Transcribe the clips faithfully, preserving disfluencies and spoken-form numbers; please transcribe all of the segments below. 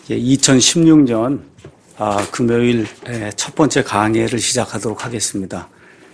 이천십육 년 아, 금요일 첫 번째 강의를 시작하도록 하겠습니다.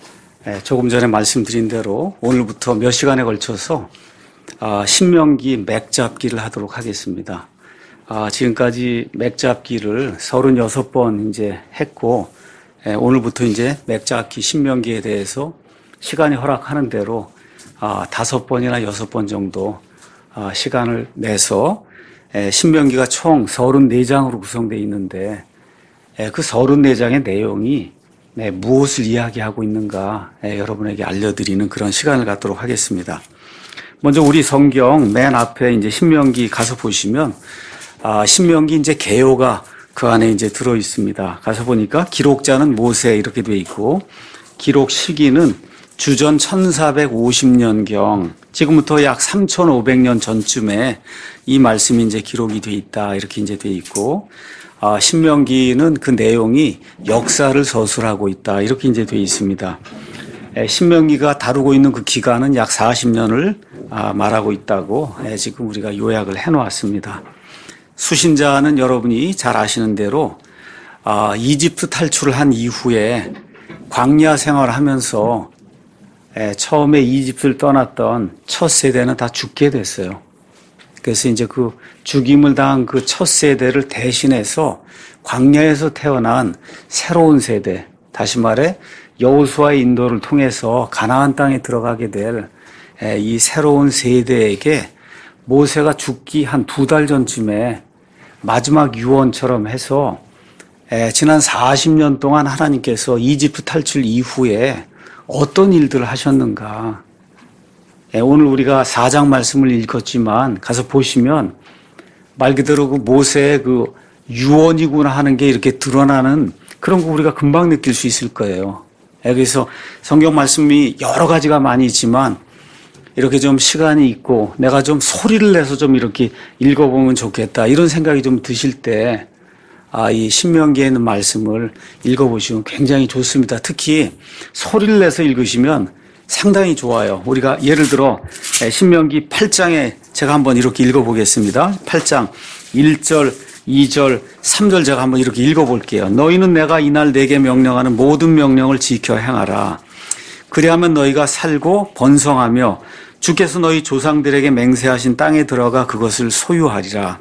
조금 전에 말씀드린 대로 오늘부터 몇 시간에 걸쳐서 아, 신명기 맥잡기를 하도록 하겠습니다. 아, 지금까지 맥잡기를 서른여섯 번 이제 했고, 에, 오늘부터 이제 맥잡기 신명기에 대해서 시간이 허락하는 대로 아, 다섯 번이나 여섯 번 정도 아, 시간을 내서 에, 신명기가 총 서른네 장으로 구성되어 있는데 에, 그 서른네 장의 내용이 네, 무엇을 이야기하고 있는가 에, 여러분에게 알려드리는 그런 시간을 갖도록 하겠습니다. 먼저 우리 성경 맨 앞에 이제 신명기 가서 보시면 아, 신명기 이제 개요가 그 안에 이제 들어 있습니다. 가서 보니까 기록자는 모세 이렇게 돼 있고 기록 시기는 주전 천사백오십 년경 지금부터 약 삼천오백 년 전쯤에 이 말씀이 이제 기록이 돼 있다 이렇게 이제 돼 있고 아, 신명기는 그 내용이 역사를 서술하고 있다 이렇게 이제 돼 있습니다. 에, 신명기가 다루고 있는 그 기간은 약 사십 년을 아, 말하고 있다고 에, 지금 우리가 요약을 해놓았습니다. 수신자는 여러분이 잘 아시는 대로 아, 이집트 탈출을 한 이후에 광야 생활을 하면서 에, 처음에 이집트를 떠났던 첫 세대는 다 죽게 됐어요. 그래서 이제 그 죽임을 당한 그 첫 세대를 대신해서 광야에서 태어난 새로운 세대, 다시 말해 여호수아의 인도를 통해서 가나안 땅에 들어가게 될 이 새로운 세대에게 모세가 죽기 한 두 달 전쯤에 마지막 유언처럼 해서 지난 사십 년 동안 하나님께서 이집트 탈출 이후에 어떤 일들을 하셨는가. 오늘 우리가 사 장 말씀을 읽었지만 가서 보시면 말 그대로 그 모세의 그 유언이구나 하는 게 이렇게 드러나는 그런 거 우리가 금방 느낄 수 있을 거예요. 그래서 성경 말씀이 여러 가지가 많이 있지만 이렇게 좀 시간이 있고 내가 좀 소리를 내서 좀 이렇게 읽어보면 좋겠다 이런 생각이 좀 드실 때 아, 이 신명기에 있는 말씀을 읽어보시면 굉장히 좋습니다. 특히 소리를 내서 읽으시면 상당히 좋아요. 우리가 예를 들어 신명기 팔 장에 제가 한번 이렇게 읽어보겠습니다. 팔 장 일 절, 이 절, 삼 절 제가 한번 이렇게 읽어볼게요. 너희는 내가 이날 내게 명령하는 모든 명령을 지켜 행하라. 그리하면 너희가 살고 번성하며 주께서 너희 조상들에게 맹세하신 땅에 들어가 그것을 소유하리라.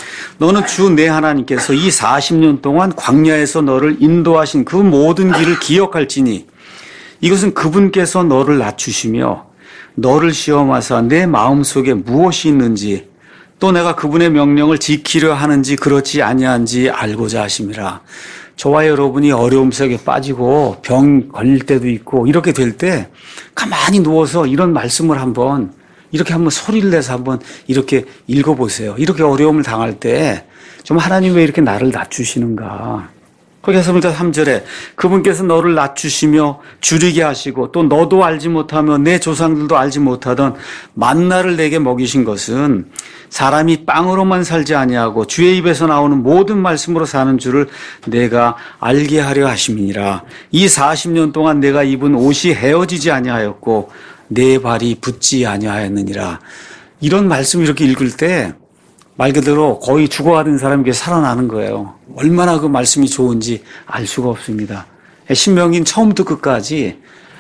너는 주 내 하나님께서 이 사십 년 동안 광야에서 너를 인도하신 그 모든 길을 기억할지니 이것은 그분께서 너를 낮추시며 너를 시험하사 내 마음속에 무엇이 있는지 또 내가 그분의 명령을 지키려 하는지 그렇지 아니한지 알고자 하심이라. 저와 여러분이 어려움 속에 빠지고 병 걸릴 때도 있고 이렇게 될 때 가만히 누워서 이런 말씀을 한번 이렇게 한번 소리를 내서 한번 이렇게 읽어보세요. 이렇게 어려움을 당할 때 좀 하나님 왜 이렇게 나를 낮추시는가. 거기서 삼 절에 그분께서 너를 낮추시며 줄이게 하시고 또 너도 알지 못하며 내 조상들도 알지 못하던 만나를 내게 먹이신 것은 사람이 빵으로만 살지 아니하고 주의 입에서 나오는 모든 말씀으로 사는 줄을 내가 알게 하려 하심이니라. 이 사십 년 동안 내가 입은 옷이 헤어지지 아니하였고 내 발이 붓지 아니하였느니라. 이런 말씀 이렇게 읽을 때 말 그대로 거의 죽어가던 사람에게 살아나는 거예요. 얼마나 그 말씀이 좋은지 알 수가 없습니다. 신명기는 처음부터 끝까지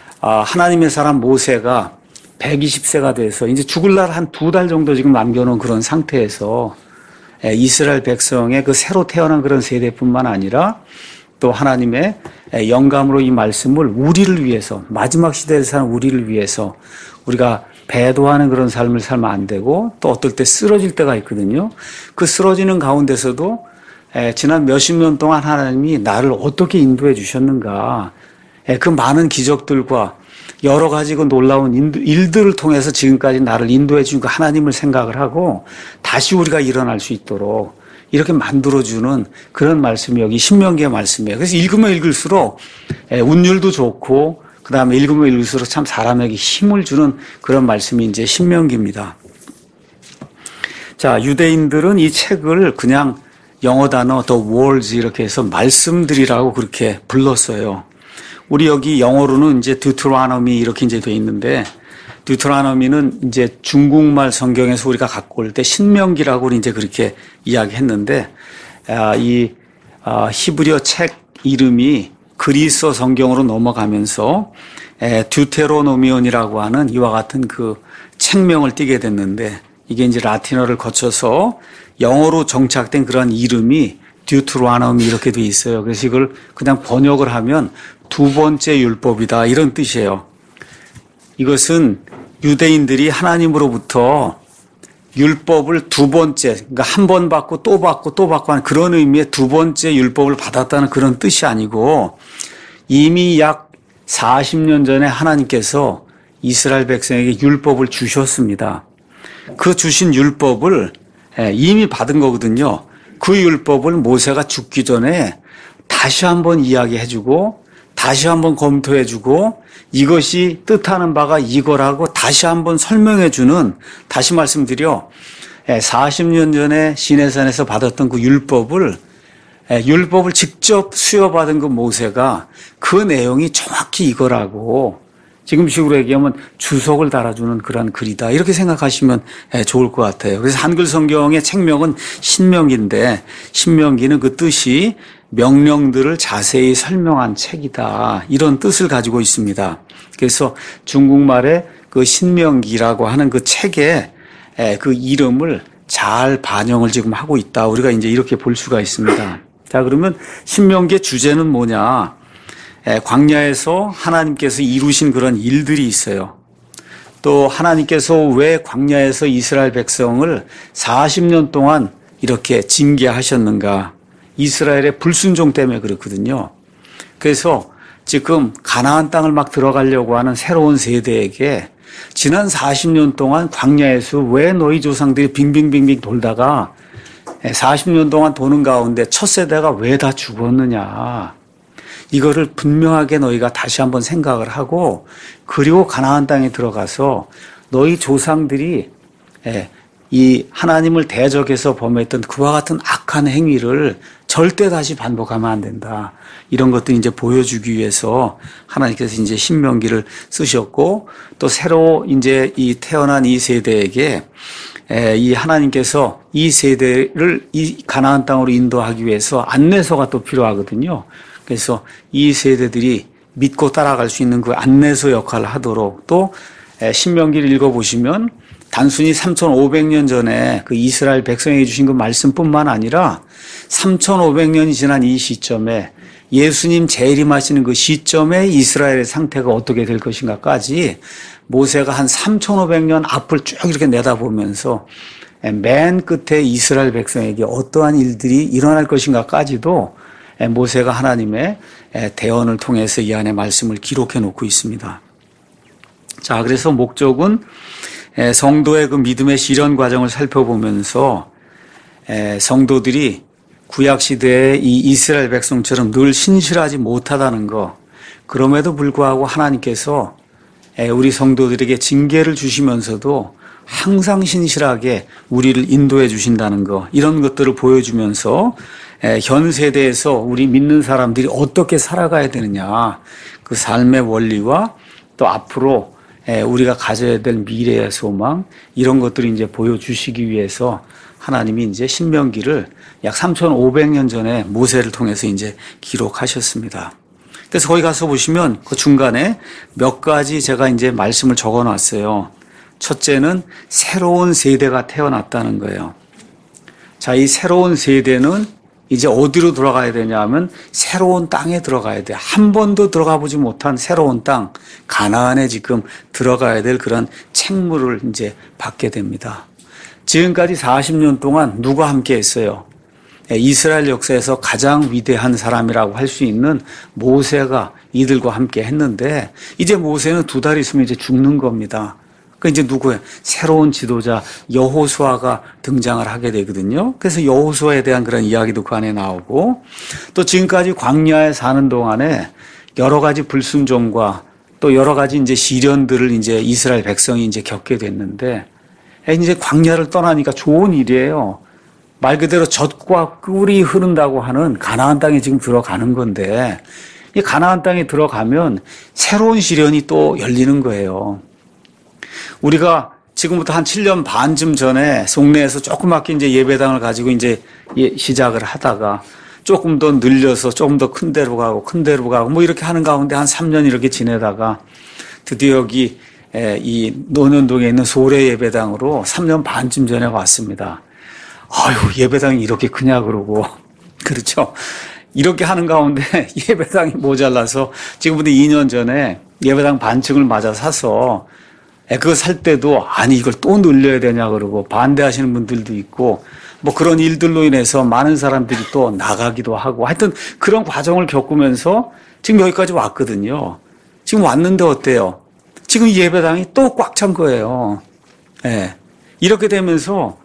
하나님의 사람 모세가 백이십 세가 돼서 이제 죽을 날 한 두 달 정도 지금 남겨놓은 그런 상태에서 이스라엘 백성의 그 새로 태어난 그런 세대뿐만 아니라 또 하나님의 영감으로 이 말씀을 우리를 위해서 마지막 시대에 사는 우리를 위해서 우리가 배도하는 그런 삶을 살면 안 되고 또 어떨 때 쓰러질 때가 있거든요. 그 쓰러지는 가운데서도 지난 몇십 년 동안 하나님이 나를 어떻게 인도해 주셨는가. 그 많은 기적들과 여러 가지 그 놀라운 일들을 통해서 지금까지 나를 인도해 준 그 하나님을 생각을 하고 다시 우리가 일어날 수 있도록 이렇게 만들어주는 그런 말씀이 여기 신명기의 말씀이에요. 그래서 읽으면 읽을수록 운율도 좋고 그 다음에 읽으면 읽을수록 참 사람에게 힘을 주는 그런 말씀이 이제 신명기입니다. 자, 유대인들은 이 책을 그냥 영어 단어 the words 이렇게 해서 말씀들이라고 그렇게 불렀어요. 우리 여기 영어로는 이제 듀트로노미 이렇게 이제 돼 있는데 듀트로노미는 이제 중국말 성경에서 우리가 갖고 올 때 신명기라고 이제 그렇게 이야기했는데 이 히브리어 책 이름이 그리스어 성경으로 넘어가면서 듀테로노미온이라고 하는 이와 같은 그 책명을 띠게 됐는데, 이게 이제 라틴어를 거쳐서 영어로 정착된 그런 이름이 듀트로노미 이렇게 돼 있어요. 그래서 이걸 그냥 번역을 하면 두 번째 율법이다 이런 뜻이에요. 이것은 유대인들이 하나님으로부터 율법을 두 번째, 그러니까 한 번 받고 또 받고 또 받고 하는 그런 의미의 두 번째 율법을 받았다는 그런 뜻이 아니고, 이미 약 사십 년 전에 하나님께서 이스라엘 백성에게 율법을 주셨습니다. 그 주신 율법을 이미 받은 거거든요. 그 율법을 모세가 죽기 전에 다시 한번 이야기해주고 다시 한번 검토해주고 이것이 뜻하는 바가 이거라고 다시 한번 설명해주는, 다시 말씀드려 사십 년 전에 시내산에서 받았던 그 율법을 율법을 직접 수여받은 그 모세가 그 내용이 정확히 이거라고 지금식으로 얘기하면 주석을 달아주는 그런 글이다 이렇게 생각하시면 좋을 것 같아요. 그래서 한글 성경의 책명은 신명기인데, 신명기는 그 뜻이 명령들을 자세히 설명한 책이다 이런 뜻을 가지고 있습니다. 그래서 중국말의 그 신명기라고 하는 그 책에 그 이름을 잘 반영을 지금 하고 있다, 우리가 이제 이렇게 볼 수가 있습니다. 자, 그러면 신명기의 주제는 뭐냐? 광야에서 하나님께서 이루신 그런 일들이 있어요. 또 하나님께서 왜 광야에서 이스라엘 백성을 사십 년 동안 이렇게 징계하셨는가? 이스라엘의 불순종 때문에 그렇거든요. 그래서 지금 가나안 땅을 막 들어가려고 하는 새로운 세대에게 지난 사십 년 동안 광야에서 왜 너희 조상들이 빙빙빙빙 돌다가 사십 년 동안 도는 가운데 첫 세대가 왜 다 죽었느냐? 이거를 분명하게 너희가 다시 한번 생각을 하고, 그리고 가나안 땅에 들어가서 너희 조상들이 이 하나님을 대적해서 범했던 그와 같은 악한 행위를 절대 다시 반복하면 안 된다. 이런 것들 이제 보여주기 위해서 하나님께서 이제 신명기를 쓰셨고, 또 새로 이제 이 태어난 이 세대에게 이 하나님께서 이 세대를 이 가나안 땅으로 인도하기 위해서 안내서가 또 필요하거든요. 그래서 이 세대들이 믿고 따라갈 수 있는 그 안내서 역할을 하도록, 또 신명기를 읽어보시면 단순히 삼천오백 년 전에 그 이스라엘 백성에게 주신 그 말씀뿐만 아니라 삼천오백 년이 지난 이 시점에 예수님 재림하시는 그 시점에 이스라엘의 상태가 어떻게 될 것인가까지 모세가 한 삼천오백 년 앞을 쭉 이렇게 내다보면서 맨 끝에 이스라엘 백성에게 어떠한 일들이 일어날 것인가까지도 모세가 하나님의 대언을 통해서 이 안에 말씀을 기록해 놓고 있습니다. 자, 그래서 목적은 성도의 그 믿음의 실현 과정을 살펴보면서 성도들이 구약시대의 이 이스라엘 백성처럼 늘 신실하지 못하다는 것, 그럼에도 불구하고 하나님께서 우리 성도들에게 징계를 주시면서도 항상 신실하게 우리를 인도해 주신다는 것, 이런 것들을 보여주면서 현 세대에서 우리 믿는 사람들이 어떻게 살아가야 되느냐, 그 삶의 원리와 또 앞으로 우리가 가져야 될 미래의 소망, 이런 것들을 이제 보여주시기 위해서 하나님이 이제 신명기를 약 삼천오백 년 전에 모세를 통해서 이제 기록하셨습니다. 그래서 거기 가서 보시면 그 중간에 몇 가지 제가 이제 말씀을 적어 놨어요. 첫째는 새로운 세대가 태어났다는 거예요. 자, 이 새로운 세대는 이제 어디로 들어가야 되냐 하면 새로운 땅에 들어가야 돼. 한 번도 들어가 보지 못한 새로운 땅, 가나안에 지금 들어가야 될 그런 책무를 이제 받게 됩니다. 지금까지 사십 년 동안 누가 함께 했어요? 이스라엘 역사에서 가장 위대한 사람이라고 할 수 있는 모세가 이들과 함께 했는데, 이제 모세는 두 달 있으면 이제 죽는 겁니다. 그 이제 누구예요? 새로운 지도자 여호수아가 등장을 하게 되거든요. 그래서 여호수아에 대한 그런 이야기도 그 안에 나오고, 또 지금까지 광야에 사는 동안에 여러 가지 불순종과 또 여러 가지 이제 시련들을 이제 이스라엘 백성이 이제 겪게 됐는데, 이제 광야를 떠나니까 좋은 일이에요. 말 그대로 젖과 꿀이 흐른다고 하는 가나안 땅에 지금 들어가는 건데, 이 가나안 땅에 들어가면 새로운 시련이 또 열리는 거예요. 우리가 지금부터 한 칠 년 반쯤 전에 송내에서 조그맣게 이제 예배당을 가지고 이제 시작을 하다가 조금 더 늘려서 조금 더 큰 데로 가고 큰 데로 가고 뭐 이렇게 하는 가운데 한 삼 년 이렇게 지내다가 드디어 여기 이 논현동에 있는 소래 예배당으로 삼 년 반쯤 전에 왔습니다. 아유, 예배당이 이렇게 크냐 그러고. 그렇죠. 이렇게 하는 가운데 예배당이 모자라서 지금부터 이 년 전에 예배당 반층을 맞아 사서 그거 살 때도 아니 이걸 또 늘려야 되냐 그러고 반대하시는 분들도 있고 뭐 그런 일들로 인해서 많은 사람들이 또 나가기도 하고 하여튼 그런 과정을 겪으면서 지금 여기까지 왔거든요. 지금 왔는데 어때요? 지금 예배당이 또 꽉 찬 거예요. 예. 이렇게 되면서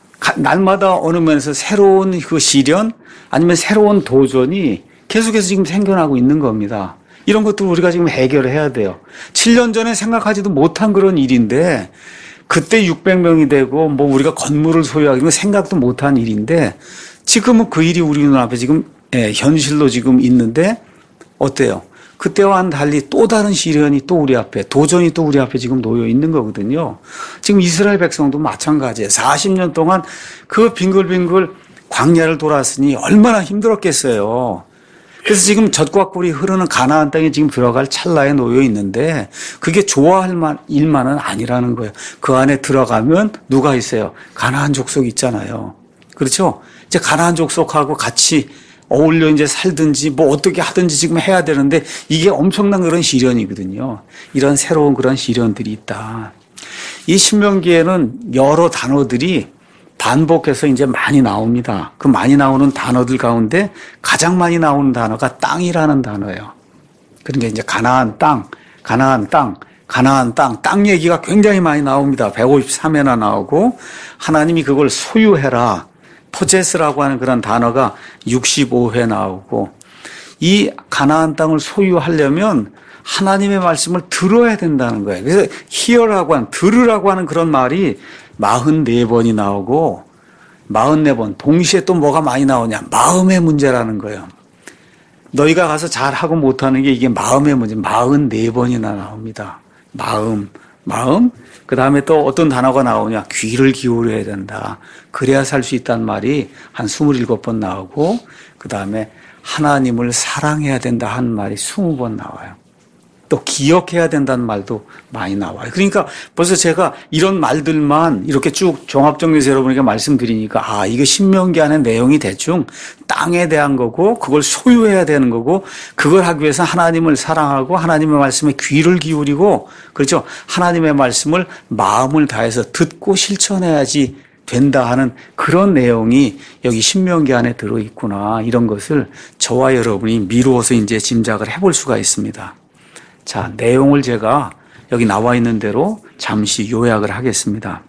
날마다 어느 면에서 새로운 그 시련 아니면 새로운 도전이 계속해서 지금 생겨나고 있는 겁니다. 이런 것들 우리가 지금 해결해야 돼요. 칠 년 전에 생각하지도 못한 그런 일인데 그때 육백 명이 되고 뭐 우리가 건물을 소유하기는 생각도 못한 일인데 지금은 그 일이 우리 눈앞에 지금 예, 현실로 지금 있는데 어때요? 그때와는 달리 또 다른 시련이 또 우리 앞에 도전이 또 우리 앞에 지금 놓여 있는 거거든요. 지금 이스라엘 백성도 마찬가지예요. 사십 년 동안 그 빙글빙글 광야를 돌았으니 얼마나 힘들었겠어요. 그래서 지금 젖과 꿀이 흐르는 가나안 땅에 지금 들어갈 찰나에 놓여 있는데 그게 좋아할 만, 일만은 아니라는 거예요. 그 안에 들어가면 누가 있어요? 가나안 족속 있잖아요. 그렇죠? 이제 가나안 족속하고 같이 어울려 이제 살든지 뭐 어떻게 하든지 지금 해야 되는데 이게 엄청난 그런 시련이거든요. 이런 새로운 그런 시련들이 있다. 이 신명기에는 여러 단어들이 반복해서 이제 많이 나옵니다. 그 많이 나오는 단어들 가운데 가장 많이 나오는 단어가 땅이라는 단어예요. 그러니까 이제 가나안 땅, 가나안 땅, 가나안 땅, 땅 얘기가 굉장히 많이 나옵니다. 백오십삼 회나 나오고 하나님이 그걸 소유해라, 포제스라고 하는 그런 단어가 육십오 회 나오고 이 가나안 땅을 소유하려면 하나님의 말씀을 들어야 된다는 거예요. 그래서 hear라고 하는, 들으라고 하는 그런 말이 사십사 번이 나오고 사십사 번 동시에 또 뭐가 많이 나오냐? 마음의 문제라는 거예요. 너희가 가서 잘하고 못하는 게 이게 마음의 문제. 사십사 번이나 나옵니다. 마음, 마음. 그 다음에 또 어떤 단어가 나오냐? 귀를 기울여야 된다. 그래야 살 수 있다는 말이 한 이십칠 번 나오고 그 다음에 하나님을 사랑해야 된다 하는 말이 이십 번 나와요. 또 기억해야 된다는 말도 많이 나와요. 그러니까 벌써 제가 이런 말들만 이렇게 쭉 종합정리해서 여러분에게 말씀드리니까 아, 이거 신명기 안의 내용이 대충 땅에 대한 거고 그걸 소유해야 되는 거고 그걸 하기 위해서 하나님을 사랑하고 하나님의 말씀에 귀를 기울이고 그렇죠. 하나님의 말씀을 마음을 다해서 듣고 실천해야지 된다 하는 그런 내용이 여기 신명기 안에 들어있구나. 이런 것을 저와 여러분이 미루어서 이제 짐작을 해볼 수가 있습니다. 자, 내용을 제가 여기 나와 있는 대로 잠시 요약을 하겠습니다.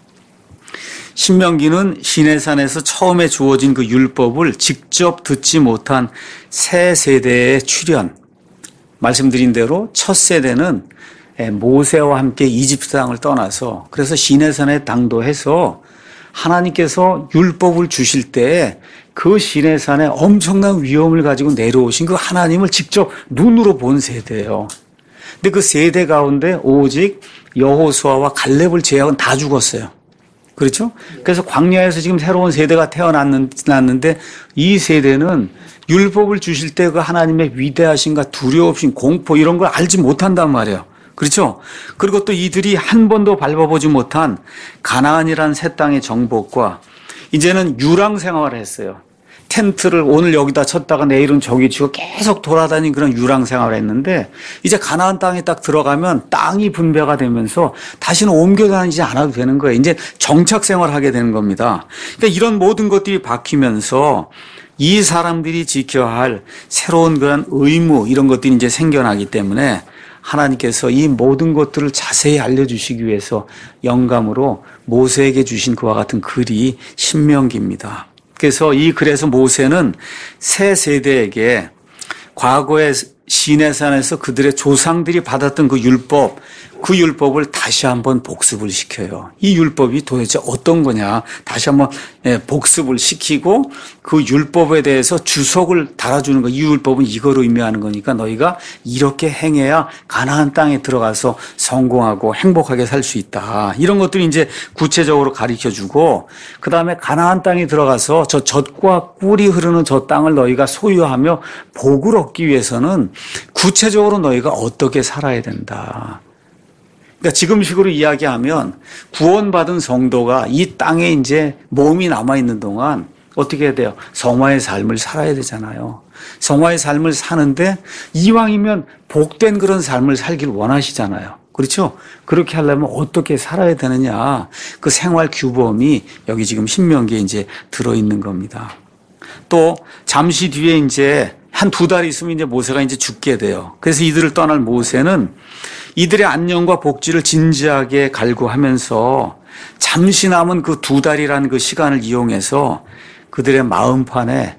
신명기는 시내산에서 처음에 주어진 그 율법을 직접 듣지 못한 새 세대의 출현. 말씀드린 대로 첫 세대는 모세와 함께 이집트 땅을 떠나서 그래서 시내산에 당도해서 하나님께서 율법을 주실 때 그 시내산에 엄청난 위엄을 가지고 내려오신 그 하나님을 직접 눈으로 본 세대예요. 근데 그 세대 가운데 오직 여호수아와 갈렙을 제외하고는 다 죽었어요. 그렇죠? 그래서 광야에서 지금 새로운 세대가 태어났는데 이 세대는 율법을 주실 때 그 하나님의 위대하신가 두려우신 공포 이런 걸 알지 못한단 말이에요. 그렇죠? 그리고 또 이들이 한 번도 밟아보지 못한 가나안이라는 새 땅의 정복과 이제는 유랑 생활을 했어요. 텐트를 오늘 여기다 쳤다가 내일은 저기 치고 계속 돌아다닌 그런 유랑 생활을 했는데 이제 가나안 땅에 딱 들어가면 땅이 분배가 되면서 다시는 옮겨 다니지 않아도 되는 거예요. 이제 정착 생활을 하게 되는 겁니다. 그러니까 이런 모든 것들이 바뀌면서 이 사람들이 지켜야 할 새로운 그런 의무 이런 것들이 이제 생겨나기 때문에 하나님께서 이 모든 것들을 자세히 알려주시기 위해서 영감으로 모세에게 주신 그와 같은 글이 신명기입니다. 그래서 이 글에서 모세는 새 세대에게 과거의 시내산에서 그들의 조상들이 받았던 그 율법, 그 율법을 다시 한번 복습을 시켜요. 이 율법이 도대체 어떤 거냐 다시 한번 복습을 시키고 그 율법에 대해서 주석을 달아주는 거. 이 율법은 이거로 의미하는 거니까 너희가 이렇게 행해야 가나안 땅에 들어가서 성공하고 행복하게 살 수 있다. 이런 것들을 이제 구체적으로 가르쳐주고 그 다음에 가나안 땅에 들어가서 저 젖과 꿀이 흐르는 저 땅을 너희가 소유하며 복을 얻기 위해서는 구체적으로 너희가 어떻게 살아야 된다. 그러니까 지금식으로 이야기하면 구원받은 성도가 이 땅에 이제 몸이 남아있는 동안 어떻게 해야 돼요? 성화의 삶을 살아야 되잖아요. 성화의 삶을 사는데 이왕이면 복된 그런 삶을 살길 원하시잖아요. 그렇죠? 그렇게 하려면 어떻게 살아야 되느냐. 그 생활 규범이 여기 지금 신명기에 이제 들어있는 겁니다. 또 잠시 뒤에 이제 한 두 달 있으면 이제 모세가 이제 죽게 돼요. 그래서 이들을 떠날 모세는 이들의 안녕과 복지를 진지하게 갈구하면서 잠시 남은 그 두 달이라는 그 시간을 이용해서 그들의 마음판에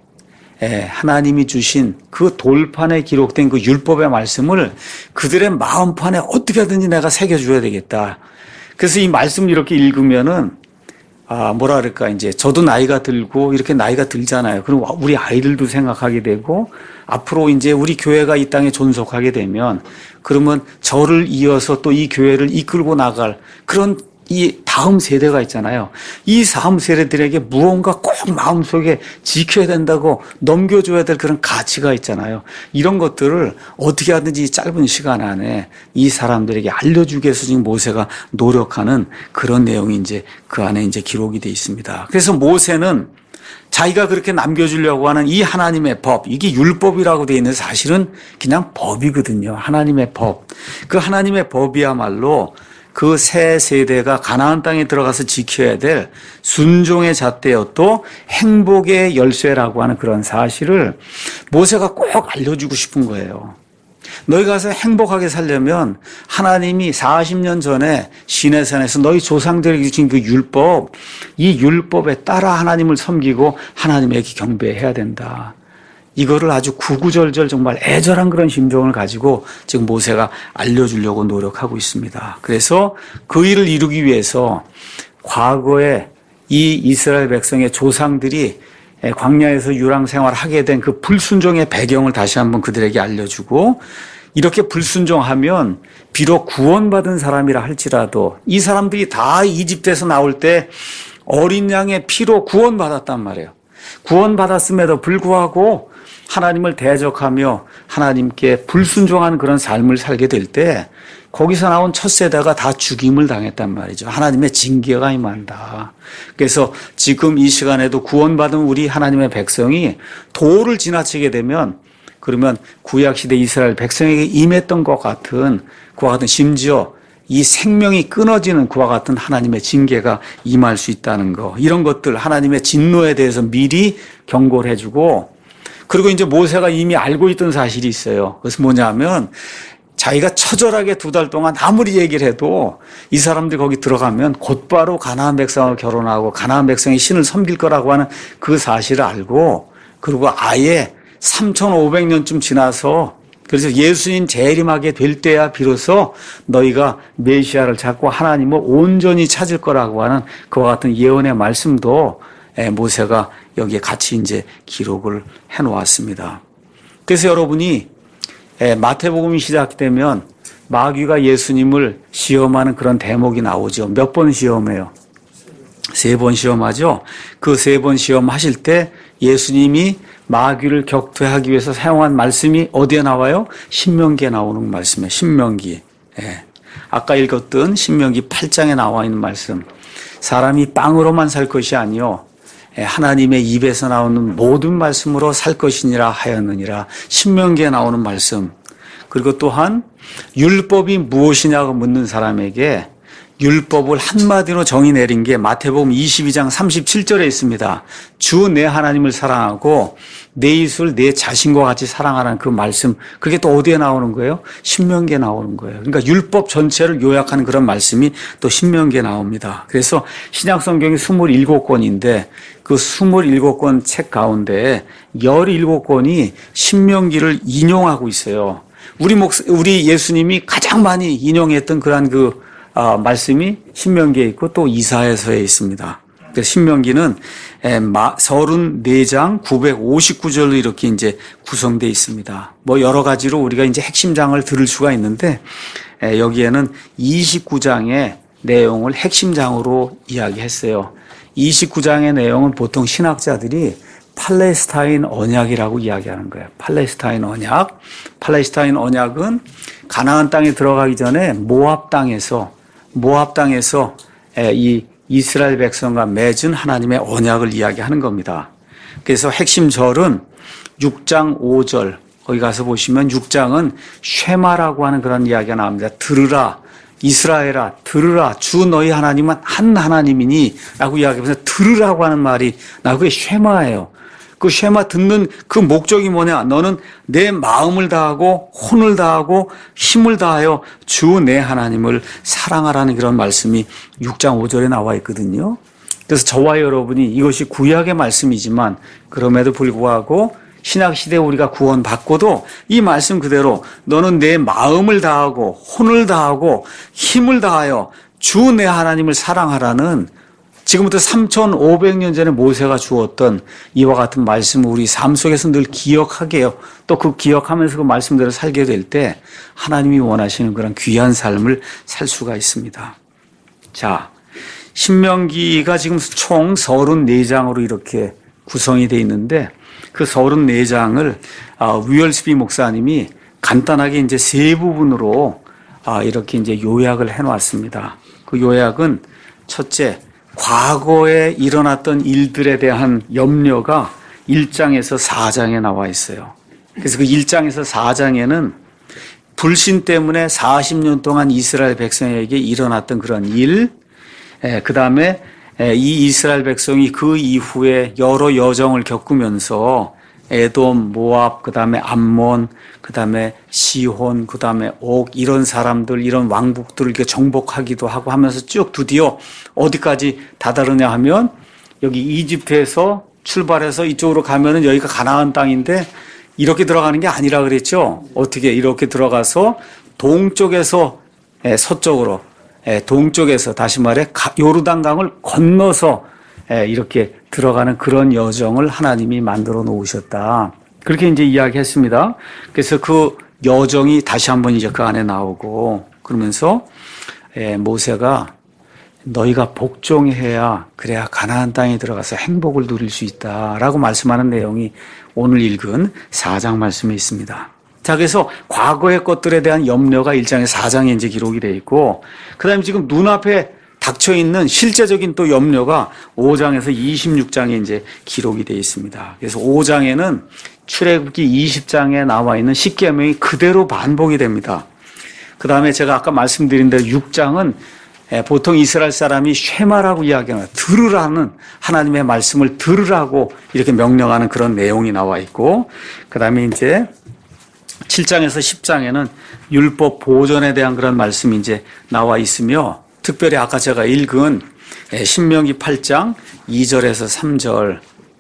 하나님이 주신 그 돌판에 기록된 그 율법의 말씀을 그들의 마음판에 어떻게 하든지 내가 새겨줘야 되겠다. 그래서 이 말씀을 이렇게 읽으면은 아, 뭐라 그럴까, 이제, 저도 나이가 들고, 이렇게 나이가 들잖아요. 그럼 우리 아이들도 생각하게 되고, 앞으로 이제 우리 교회가 이 땅에 존속하게 되면, 그러면 저를 이어서 또 이 교회를 이끌고 나갈 그런 이 다음 세대가 있잖아요. 이 다음 세대들에게 무언가 꼭 마음속에 지켜야 된다고 넘겨줘야 될 그런 가치가 있잖아요. 이런 것들을 어떻게 하든지 짧은 시간 안에 이 사람들에게 알려주기 위해서 지금 모세가 노력하는 그런 내용이 이제 그 안에 이제 기록이 되어 있습니다. 그래서 모세는 자기가 그렇게 남겨주려고 하는 이 하나님의 법, 이게 율법이라고 되어 있는 사실은 그냥 법이거든요. 하나님의 법. 그 하나님의 법이야말로 그 새 세대가 가나안 땅에 들어가서 지켜야 될 순종의 잣대요 또 행복의 열쇠라고 하는 그런 사실을 모세가 꼭 알려주고 싶은 거예요. 너희 가서 행복하게 살려면 하나님이 사십 년 전에 시내산에서 너희 조상들에게 주신 그 율법, 이 율법에 따라 하나님을 섬기고 하나님에게 경배해야 된다. 이거를 아주 구구절절 정말 애절한 그런 심정을 가지고 지금 모세가 알려주려고 노력하고 있습니다. 그래서 그 일을 이루기 위해서 과거에 이 이스라엘 백성의 조상들이 광야에서 유랑 생활하게 된 그 불순종의 배경을 다시 한번 그들에게 알려주고 이렇게 불순종하면 비록 구원받은 사람이라 할지라도 이 사람들이 다 이집트에서 나올 때 어린 양의 피로 구원받았단 말이에요. 구원받았음에도 불구하고 하나님을 대적하며 하나님께 불순종하는 그런 삶을 살게 될 때 거기서 나온 첫 세대가 다 죽임을 당했단 말이죠. 하나님의 징계가 임한다. 그래서 지금 이 시간에도 구원받은 우리 하나님의 백성이 도를 지나치게 되면 그러면 구약시대 이스라엘 백성에게 임했던 것 같은 그와 같은 심지어 이 생명이 끊어지는 그와 같은 하나님의 징계가 임할 수 있다는 거. 이런 것들 하나님의 진노에 대해서 미리 경고를 해주고 그리고 이제 모세가 이미 알고 있던 사실이 있어요. 그래서 뭐냐면 자기가 처절하게 두 달 동안 아무리 얘기를 해도 이 사람들이 거기 들어가면 곧바로 가나안 백성을 결혼하고 가나안 백성이 신을 섬길 거라고 하는 그 사실을 알고 그리고 아예 삼천오백 년쯤 지나서 그래서 예수님 재림하게 될 때야 비로소 너희가 메시아를 찾고 하나님을 온전히 찾을 거라고 하는 그와 같은 예언의 말씀도 모세가 여기에 같이 이제 기록을 해 놓았습니다. 그래서 여러분이 마태복음이 시작되면 마귀가 예수님을 시험하는 그런 대목이 나오죠. 몇 번 시험해요? 세 번 시험하죠. 그 세 번 시험하실 때 예수님이 마귀를 격퇴하기 위해서 사용한 말씀이 어디에 나와요? 신명기에 나오는 말씀이에요. 신명기. 예. 아까 읽었던 신명기 팔 장에 나와 있는 말씀. 사람이 빵으로만 살 것이 아니요 하나님의 입에서 나오는 모든 말씀으로 살 것이니라 하였느니라. 신명기에 나오는 말씀. 그리고 또한 율법이 무엇이냐고 묻는 사람에게 율법을 한마디로 정의 내린 게 마태복음 이십이 장 삼십칠 절에 있습니다. 주 내 하나님을 사랑하고 내 이웃을 내 자신과 같이 사랑하라는 그 말씀. 그게 또 어디에 나오는 거예요? 신명기에 나오는 거예요. 그러니까 율법 전체를 요약하는 그런 말씀이 또 신명기에 나옵니다. 그래서 신약 성경이 이십칠 권인데 그 이십칠 권 책 가운데 십칠 권이 신명기를 인용하고 있어요. 우리 목 우리 예수님이 가장 많이 인용했던 그러한 그 아, 말씀이 신명기에 있고 또 이사야서에 있습니다. 신명기는 서른네 장 구백오십구 절로 이렇게 이제 구성되어 있습니다. 뭐 여러 가지로 우리가 이제 핵심장을 들을 수가 있는데 여기에는 이십구 장의 내용을 핵심장으로 이야기했어요. 이십구 장의 내용은 보통 신학자들이 팔레스타인 언약이라고 이야기하는 거예요. 팔레스타인 언약. 팔레스타인 언약은 가나안 땅에 들어가기 전에 모압 땅에서 모압 땅에서 이 이스라엘 백성과 맺은 하나님의 언약을 이야기하는 겁니다. 그래서 핵심 절은 육 장 오 절 거기 가서 보시면 육 장은 쉐마라고 하는 그런 이야기가 나옵니다. 들으라 이스라엘아 들으라 주 너희 하나님은 한 하나님이니 라고 이야기하면서 들으라고 하는 말이 나오고 그게 쉐마예요. 그 쉐마 듣는 그 목적이 뭐냐? 너는 내 마음을 다하고 혼을 다하고 힘을 다하여 주 내 하나님을 사랑하라는 그런 말씀이 육 장 오 절에 나와 있거든요. 그래서 저와 여러분이 이것이 구약의 말씀이지만 그럼에도 불구하고 신약시대에 우리가 구원받고도 이 말씀 그대로 너는 내 마음을 다하고 혼을 다하고 힘을 다하여 주 내 하나님을 사랑하라는 지금부터 삼천오백 년 전에 모세가 주었던 이와 같은 말씀을 우리 삶 속에서 늘 기억하게 해요. 또 그 기억하면서 그 말씀대로 살게 될 때 하나님이 원하시는 그런 귀한 삶을 살 수가 있습니다. 자, 신명기가 지금 총 서른네 장으로 이렇게 구성이 되어 있는데 그 서른네 장을 위얼스비 목사님이 간단하게 이제 세 부분으로 이렇게 이제 요약을 해 놨습니다. 그 요약은 첫째, 과거에 일어났던 일들에 대한 염려가 일 장에서 사 장에 나와 있어요. 그래서 그 일 장에서 사 장에는 불신 때문에 사십 년 동안 이스라엘 백성에게 일어났던 그런 일, 그 다음에 이 이스라엘 백성이 그 이후에 여러 여정을 겪으면서 에돔, 모압, 그 다음에 암몬, 그 다음에 시혼, 그 다음에 옥 이런 사람들, 이런 왕국들을 이렇게 정복하기도 하고 하면서 쭉 드디어 어디까지 다다르냐 하면 여기 이집트에서 출발해서 이쪽으로 가면은 여기가 가나안 땅인데 이렇게 들어가는 게 아니라 그랬죠. 어떻게 이렇게 들어가서 동쪽에서 서쪽으로, 동쪽에서 다시 말해 요르단강을 건너서 이렇게 들어가는 그런 여정을 하나님이 만들어 놓으셨다. 그렇게 이제 이야기했습니다. 그래서 그 여정이 다시 한번 이제 그 안에 나오고 그러면서 모세가 너희가 복종해야 그래야 가나안 땅에 들어가서 행복을 누릴 수 있다라고 말씀하는 내용이 오늘 읽은 사 장 말씀에 있습니다. 자, 그래서 과거의 것들에 대한 염려가 일 장에서 사 장에 이제 기록이 되어 있고 그다음에 지금 눈앞에 닥쳐있는 실제적인 또 염려가 오 장에서 이십육 장에 이제 기록이 되어 있습니다. 그래서 오 장에는 출애굽기 이십 장에 나와 있는 십계명이 그대로 반복이 됩니다. 그 다음에 제가 아까 말씀드린 대로 육 장은 보통 이스라엘 사람이 쉐마라고 이야기하는 들으라는 하나님의 말씀을 들으라고 이렇게 명령하는 그런 내용이 나와 있고 그 다음에 이제 칠 장에서 십 장에는 율법 보존에 대한 그런 말씀이 이제 나와 있으며 특별히 아까 제가 읽은 신명기 팔 장 이 절에서 삼 절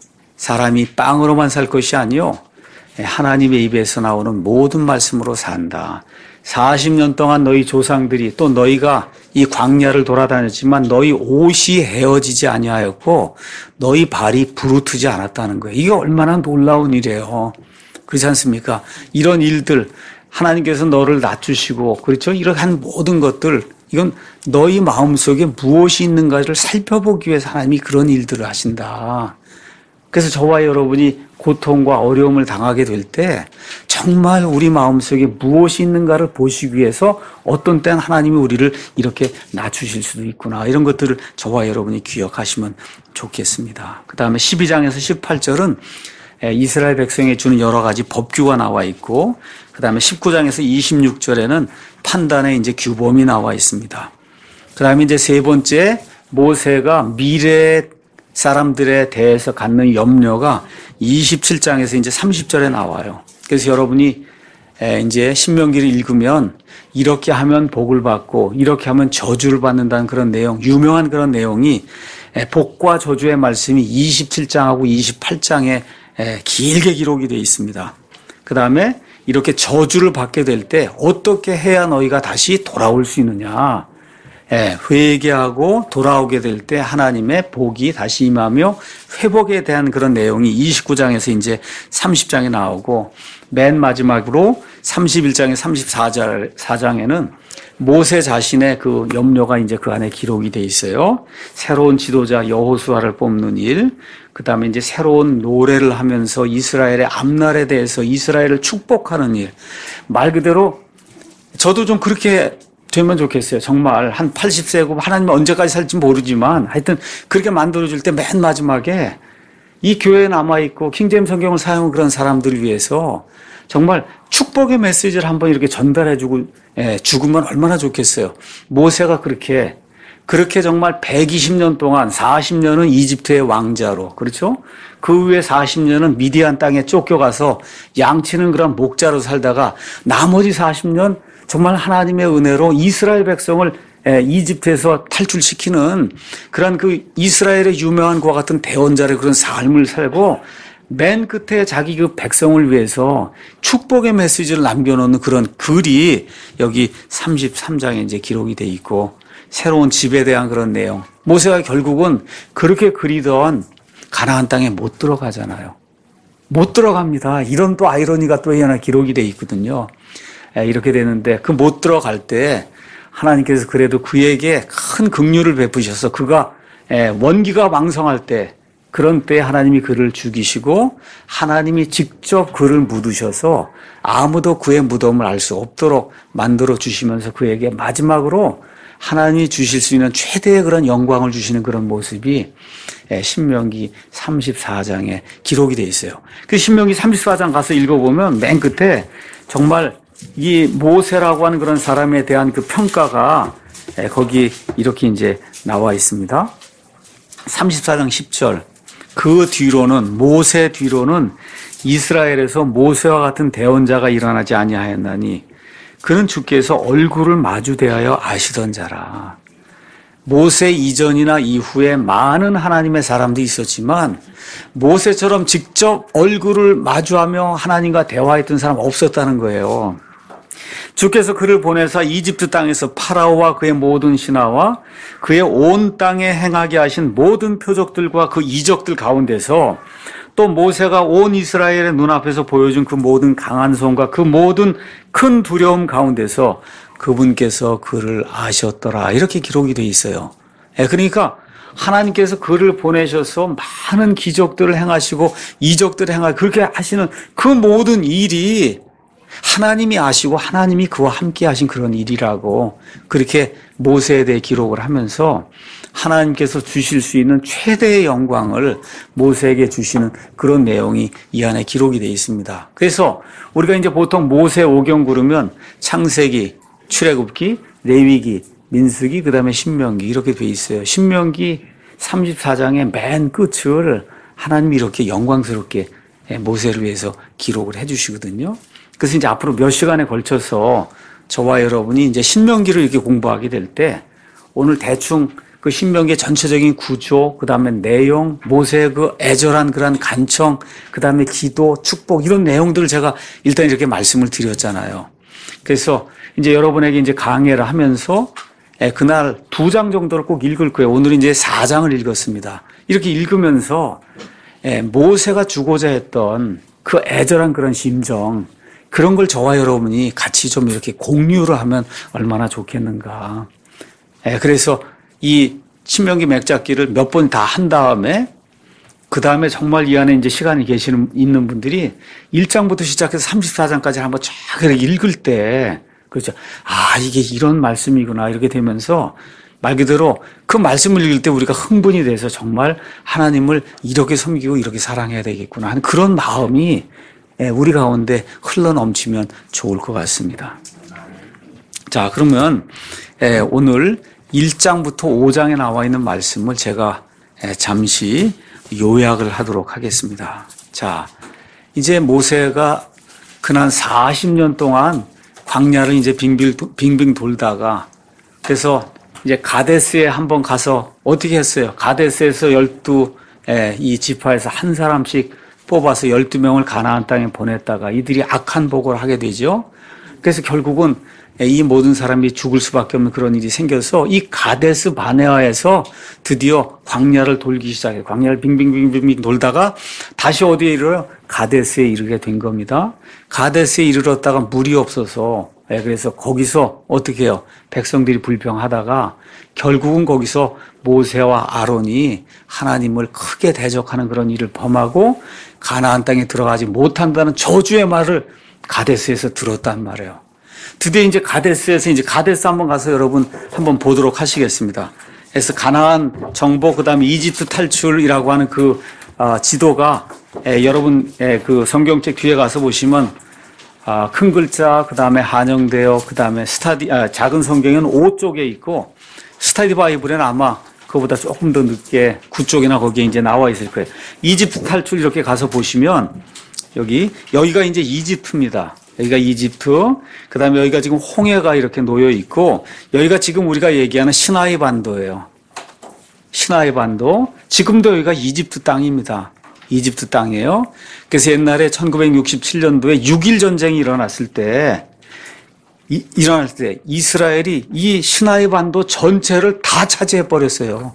사람이 빵으로만 살 것이 아니요 하나님의 입에서 나오는 모든 말씀으로 산다. 사십 년 동안 너희 조상들이 또 너희가 이 광야를 돌아다녔지만 너희 옷이 헤어지지 아니하였고 너희 발이 부르트지 않았다는 거예요. 이게 얼마나 놀라운 일이에요. 그렇지 않습니까? 이런 일들 하나님께서 너를 낮추시고 그렇죠? 이렇게 한 모든 것들 이건 너희 마음속에 무엇이 있는가를 살펴보기 위해서 하나님이 그런 일들을 하신다. 그래서 저와 여러분이 고통과 어려움을 당하게 될 때 정말 우리 마음속에 무엇이 있는가를 보시기 위해서 어떤 때는 하나님이 우리를 이렇게 낮추실 수도 있구나. 이런 것들을 저와 여러분이 기억하시면 좋겠습니다. 그 다음에 십이 장에서 십팔 절은 이스라엘 백성에 주는 여러 가지 법규가 나와 있고 그 다음에 십구 장에서 이십육 절에는 판단의 이제 규범이 나와 있습니다. 그 다음에 이제 세 번째 모세가 미래 사람들에 대해서 갖는 염려가 이십칠 장에서 이제 삼십 절에 나와요. 그래서 여러분이 이제 신명기를 읽으면 이렇게 하면 복을 받고 이렇게 하면 저주를 받는다는 그런 내용, 유명한 그런 내용이 복과 저주의 말씀이 이십칠 장하고 이십팔 장에 길게 기록이 되어 있습니다. 그 다음에 이렇게 저주를 받게 될 때 어떻게 해야 너희가 다시 돌아올 수 있느냐. 예, 회개하고 돌아오게 될 때 하나님의 복이 다시 임하며 회복에 대한 그런 내용이 이십구 장에서 이제 삼십 장에 나오고 맨 마지막으로 삼십일 장에 삼십사 장에는 모세 자신의 그 염려가 이제 그 안에 기록이 돼 있어요. 새로운 지도자 여호수아를 뽑는 일, 그 다음에 이제 새로운 노래를 하면서 이스라엘의 앞날에 대해서 이스라엘을 축복하는 일. 말 그대로 저도 좀 그렇게 되면 좋겠어요. 정말 한 팔십 세고 하나님 언제까지 살지 모르지만 하여튼 그렇게 만들어줄 때 맨 마지막에 이 교회에 남아있고 킹제임 성경을 사용한 그런 사람들을 위해서 정말 축복의 메시지를 한번 이렇게 전달해주고 예, 죽으면 얼마나 좋겠어요. 모세가 그렇게 그렇게 정말 백이십 년 동안 사십 년은 이집트의 왕자로 그렇죠? 그 후에 사십 년은 미디안 땅에 쫓겨가서 양치는 그런 목자로 살다가 나머지 사십 년 정말 하나님의 은혜로 이스라엘 백성을 이집트에서 탈출시키는 그런 그 이스라엘의 유명한 그와 같은 대원자의 그런 삶을 살고 맨 끝에 자기 그 백성을 위해서 축복의 메시지를 남겨놓는 그런 글이 여기 삼십삼 장에 이제 기록이 돼 있고 새로운 집에 대한 그런 내용. 모세가 결국은 그렇게 그리던 가나안 땅에 못 들어가잖아요. 못 들어갑니다. 이런 또 아이러니가 또 하나 기록이 돼 있거든요. 이렇게 되는데 그 못 들어갈 때 하나님께서 그래도 그에게 큰 긍휼을 베푸셔서 그가 원기가 왕성할 때 그런 때 하나님이 그를 죽이시고 하나님이 직접 그를 묻으셔서 아무도 그의 무덤을 알 수 없도록 만들어 주시면서 그에게 마지막으로 하나님이 주실 수 있는 최대의 그런 영광을 주시는 그런 모습이 신명기 삼십사 장에 기록이 되어 있어요. 그 신명기 삼십사 장 가서 읽어보면 맨 끝에 정말 이 모세라고 하는 그런 사람에 대한 그 평가가 거기 이렇게 이제 나와 있습니다. 삼십사 장 십 절. 그 뒤로는 모세 뒤로는 이스라엘에서 모세와 같은 대언자가 일어나지 아니하였나니 그는 주께서 얼굴을 마주 대하여 아시던 자라. 모세 이전이나 이후에 많은 하나님의 사람도 있었지만 모세처럼 직접 얼굴을 마주하며 하나님과 대화했던 사람 없었다는 거예요. 주께서 그를 보내사 이집트 땅에서 파라오와 그의 모든 신하와 그의 온 땅에 행하게 하신 모든 표적들과 그 이적들 가운데서 또 모세가 온 이스라엘의 눈앞에서 보여준 그 모든 강한 손과 그 모든 큰 두려움 가운데서 그분께서 그를 아셨더라. 이렇게 기록이 되어 있어요. 그러니까 하나님께서 그를 보내셔서 많은 기적들을 행하시고 이적들을 행하시고 그렇게 하시는 그 모든 일이 하나님이 아시고 하나님이 그와 함께 하신 그런 일이라고 그렇게 모세에 대해 기록을 하면서 하나님께서 주실 수 있는 최대의 영광을 모세에게 주시는 그런 내용이 이 안에 기록이 되어 있습니다. 그래서 우리가 이제 보통 모세 오경 그러면 창세기, 출애굽기, 레위기, 민수기, 그 다음에 신명기 이렇게 되어 있어요. 신명기 삼십사 장의 맨 끝을 하나님이 이렇게 영광스럽게 모세를 위해서 기록을 해 주시거든요. 그래서 이제 앞으로 몇 시간에 걸쳐서 저와 여러분이 이제 신명기를 이렇게 공부하게 될 때 오늘 대충 그 신명기의 전체적인 구조, 그 다음에 내용, 모세의 그 애절한 그런 간청, 그 다음에 기도, 축복 이런 내용들을 제가 일단 이렇게 말씀을 드렸잖아요. 그래서 이제 여러분에게 이제 강해를 하면서 그날 두 장 정도를 꼭 읽을 거예요. 오늘은 이제 사 장을 읽었습니다. 이렇게 읽으면서 모세가 주고자 했던 그 애절한 그런 심정, 그런 걸 저와 여러분이 같이 좀 이렇게 공유를 하면 얼마나 좋겠는가. 그래서 이 신명기 맥잡기를 몇 번 다 한 다음에 그 다음에 정말 이 안에 이제 시간이 계시는, 있는 분들이 일 장부터 시작해서 삼십사 장까지 한번 쫙 읽을 때, 그렇죠. 아, 이게 이런 말씀이구나. 이렇게 되면서 말 그대로 그 말씀을 읽을 때 우리가 흥분이 돼서 정말 하나님을 이렇게 섬기고 이렇게 사랑해야 되겠구나 하는 그런 마음이 우리 가운데 흘러 넘치면 좋을 것 같습니다. 자, 그러면 오늘 일 장부터 오 장에 나와 있는 말씀을 제가 잠시 요약을 하도록 하겠습니다. 자, 이제 모세가 그난 사십 년 동안 광야를 이제 빙빙, 빙빙 돌다가 그래서 이제 가데스에 한번 가서 어떻게 했어요? 가데스에서 열두 이 지파에서 한 사람씩 뽑아서 열두 명을 가나안 땅에 보냈다가 이들이 악한 보고를 하게 되죠. 그래서 결국은 이 모든 사람이 죽을 수밖에 없는 그런 일이 생겨서 이 가데스 바네아에서 드디어 광야를 돌기 시작해요. 광야를 빙빙빙빙 돌다가 다시 어디에 이르러 가데스에 이르게 된 겁니다. 가데스에 이르렀다가 물이 없어서 그래서 거기서 어떻게 해요? 백성들이 불평하다가 결국은 거기서 모세와 아론이 하나님을 크게 대적하는 그런 일을 범하고 가나안 땅에 들어가지 못한다는 저주의 말을 가데스에서 들었단 말이에요. 드디어 이제 가데스에서 이제 가데스 한번 가서 여러분 한번 보도록 하시겠습니다. 그래서 가나안 정복 그다음에 이집트 탈출이라고 하는 그 아, 지도가 에, 여러분 에, 그 성경책 뒤에 가서 보시면 아, 큰 글자 그다음에 한영되어 그다음에 스타디 아, 작은 성경에는 오 쪽에 있고 스타디 바이블에는 아마 그거보다 조금 더 늦게 구 쪽이나 거기에 이제 나와 있을 거예요. 이집트 탈출 이렇게 가서 보시면 여기 여기가 이제 이집트입니다. 여기가 이집트, 그 다음에 여기가 지금 홍해가 이렇게 놓여 있고, 여기가 지금 우리가 얘기하는 시나이 반도예요. 시나이 반도. 지금도 여기가 이집트 땅입니다. 이집트 땅이에요. 그래서 옛날에 천구백육십칠 년도에 육일 전쟁이 일어났을 때, 이, 일어날 때 이스라엘이 이 시나이 반도 전체를 다 차지해 버렸어요.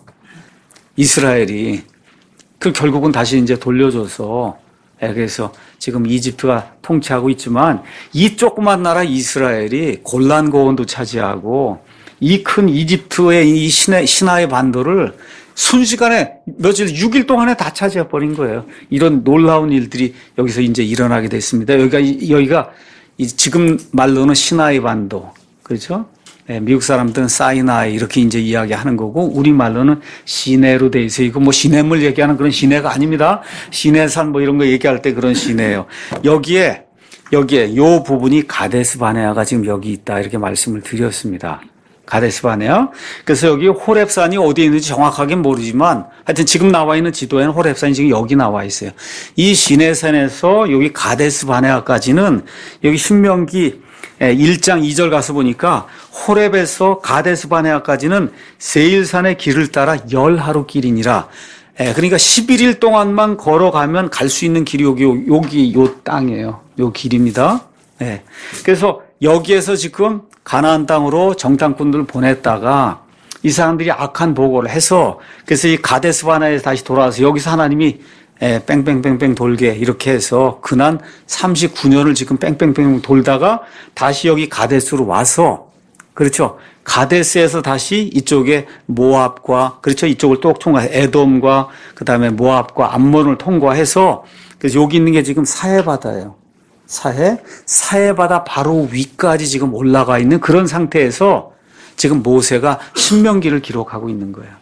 이스라엘이. 그 결국은 다시 이제 돌려줘서, 그래서 지금 이집트가 통치하고 있지만 이 조그만 나라 이스라엘이 골란 고원도 차지하고 이 큰 이집트의 이 시내, 시나이 반도를 순식간에 며칠 육 일 동안에 다 차지해 버린 거예요. 이런 놀라운 일들이 여기서 이제 일어나게 됐습니다. 여기가 여기가 지금 말로는 시나이 반도 그렇죠? 네, 미국 사람들은 사이나이 이렇게 이제 이야기하는 거고 우리 말로는 시내로 돼 있어요. 이거 뭐 시냇물 얘기하는 그런 시내가 아닙니다. 시내산 뭐 이런 거 얘기할 때 그런 시내예요. 여기에 여기에 요 부분이 가데스 바네아가 지금 여기 있다 이렇게 말씀을 드렸습니다. 가데스 바네아. 그래서 여기 호렙산이 어디에 있는지 정확하게 모르지만 하여튼 지금 나와 있는 지도에는 호렙산이 지금 여기 나와 있어요. 이 시내산에서 여기 가데스 바네아까지는 여기 신명기 일 장 이 절 가서 보니까 호렙에서 가데스 바네아까지는 세일산의 길을 따라 열 하루 길이니라. 그러니까 십일 일 동안만 걸어가면 갈 수 있는 길이 여기 여기 요 땅이에요. 요 길입니다. 그래서 여기에서 지금 가나안 땅으로 정탐꾼들을 보냈다가 이 사람들이 악한 보고를 해서 그래서 이 가데스 바네아에서 다시 돌아와서 여기서 하나님이 예, 뺑뺑뺑뺑 돌게 이렇게 해서 근한 삼십구 년을 지금 뺑뺑뺑 돌다가 다시 여기 가데스로 와서 그렇죠. 가데스에서 다시 이쪽에 모압과 그렇죠. 이쪽을 또 통과 에돔과 그다음에 모압과 암몬을 통과해서 그래서 여기 있는 게 지금 사해바다예요. 사해 사해바다 바로 위까지 지금 올라가 있는 그런 상태에서 지금 모세가 신명기를 기록하고 있는 거예요.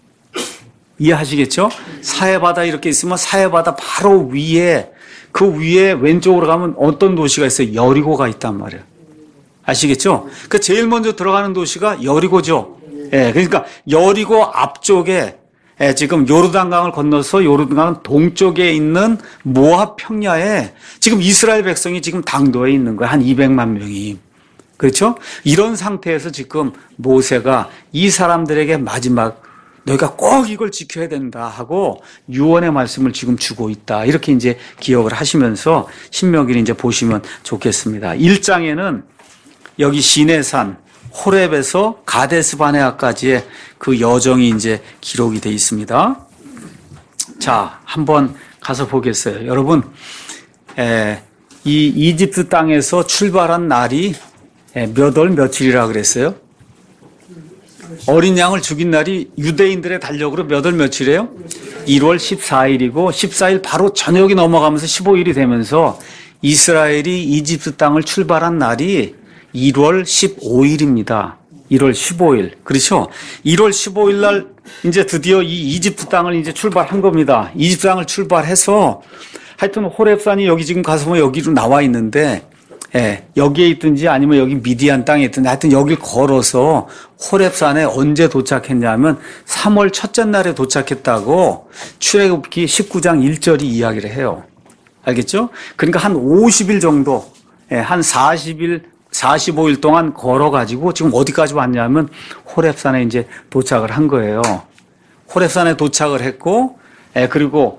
이해하시겠죠? 사해바다 이렇게 있으면 사해바다 바로 위에 그 위에 왼쪽으로 가면 어떤 도시가 있어요? 여리고가 있단 말이에요. 아시겠죠? 그 제일 먼저 들어가는 도시가 여리고죠. 예, 그러니까 여리고 앞쪽에 예, 지금 요르단강을 건너서 요르단강 동쪽에 있는 모압 평야에 지금 이스라엘 백성이 지금 당도에 있는 거예요. 한 이백만 명이. 그렇죠? 이런 상태에서 지금 모세가 이 사람들에게 마지막 너희가 꼭 이걸 지켜야 된다 하고 유언의 말씀을 지금 주고 있다. 이렇게 이제 기억을 하시면서 신명기를 이제 보시면 좋겠습니다. 일 장에는 여기 시내산 호렙에서 가데스 바네아까지의 그 여정이 이제 기록이 되어 있습니다. 자, 한번 가서 보겠어요. 여러분, 에, 이 이집트 땅에서 출발한 날이 몇 월 며칠이라 그랬어요? 어린 양을 죽인 날이 유대인들의 달력으로 몇 월 며칠이에요? 일월 십사일이고 십사일 바로 저녁이 넘어가면서 십오일이 되면서 이스라엘이 이집트 땅을 출발한 날이 일월 십오일입니다. 일월 십오일. 그렇죠? 일월 십오일 날 이제 드디어 이 이집트 땅을 이제 출발한 겁니다. 이집트 땅을 출발해서 하여튼 호렙산이 여기 지금 가서 뭐 여기로 나와 있는데 예, 여기에 있든지 아니면 여기 미디안 땅에 있든지 하여튼 여길 걸어서 호렙산에 언제 도착했냐면 삼월 첫째 날에 도착했다고 출애굽기 십구 장 일 절이 이야기를 해요. 알겠죠? 그러니까 한 오십 일 정도, 예, 한 사십 일, 사십오 일 동안 걸어가지고 지금 어디까지 왔냐면 호렙산에 이제 도착을 한 거예요. 호렙산에 도착을 했고, 예, 그리고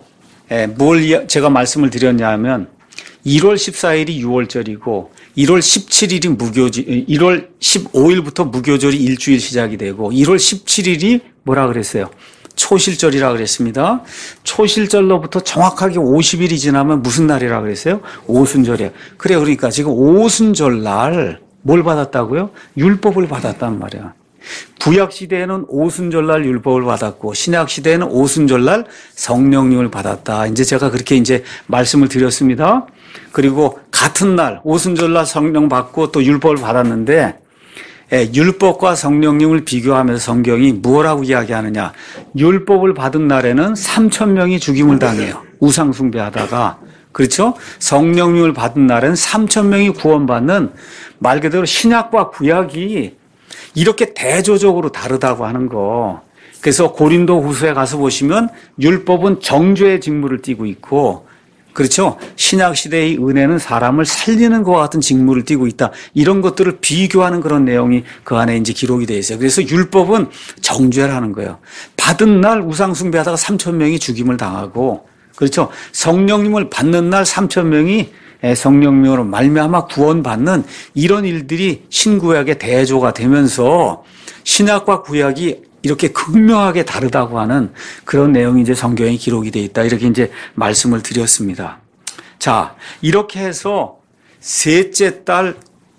에, 뭘 이야- 제가 말씀을 드렸냐면 일월 십사일이 유월절이고 일월 십칠일이 무교절, 일월 십오일부터 무교절이 일주일 시작이 되고 일월 십칠일이 뭐라 그랬어요? 초실절이라 그랬습니다. 초실절로부터 정확하게 오십일이 지나면 무슨 날이라 그랬어요? 오순절이에요. 그래, 그러니까 지금 오순절 날 뭘 받았다고요? 율법을 받았단 말이야. 구약 시대에는 오순절 날 율법을 받았고 신약 시대에는 오순절 날 성령님을 받았다. 이제 제가 그렇게 이제 말씀을 드렸습니다. 그리고 같은 날 오순절 날 성령 받고 또 율법을 받았는데 예, 율법과 성령님을 비교하면서 성경이 뭐라고 이야기하느냐. 율법을 받은 날에는 삼천 명이 죽임을 당해요. 우상 숭배하다가. 그렇죠? 성령님을 받은 날에는 삼천 명이 구원받는 말 그대로 신약과 구약이 이렇게 대조적으로 다르다고 하는 거. 그래서 고린도 후서에 가서 보시면 율법은 정죄의 직무를 띠고 있고 그렇죠? 신약 시대의 은혜는 사람을 살리는 것과 같은 직무를 띠고 있다. 이런 것들을 비교하는 그런 내용이 그 안에 이제 기록이 되어 있어요. 그래서 율법은 정죄라는 거예요. 받은 날 우상 숭배하다가 삼천 명이 죽임을 당하고 그렇죠? 성령님을 받는 날 삼천 명이 성령님으로 말미암아 구원받는 이런 일들이 신구약의 대조가 되면서 신약과 구약이 이렇게 극명하게 다르다고 하는 그런 내용이 이제 성경에 기록이 되어 있다. 이렇게 이제 말씀을 드렸습니다. 자, 이렇게 해서 셋째 달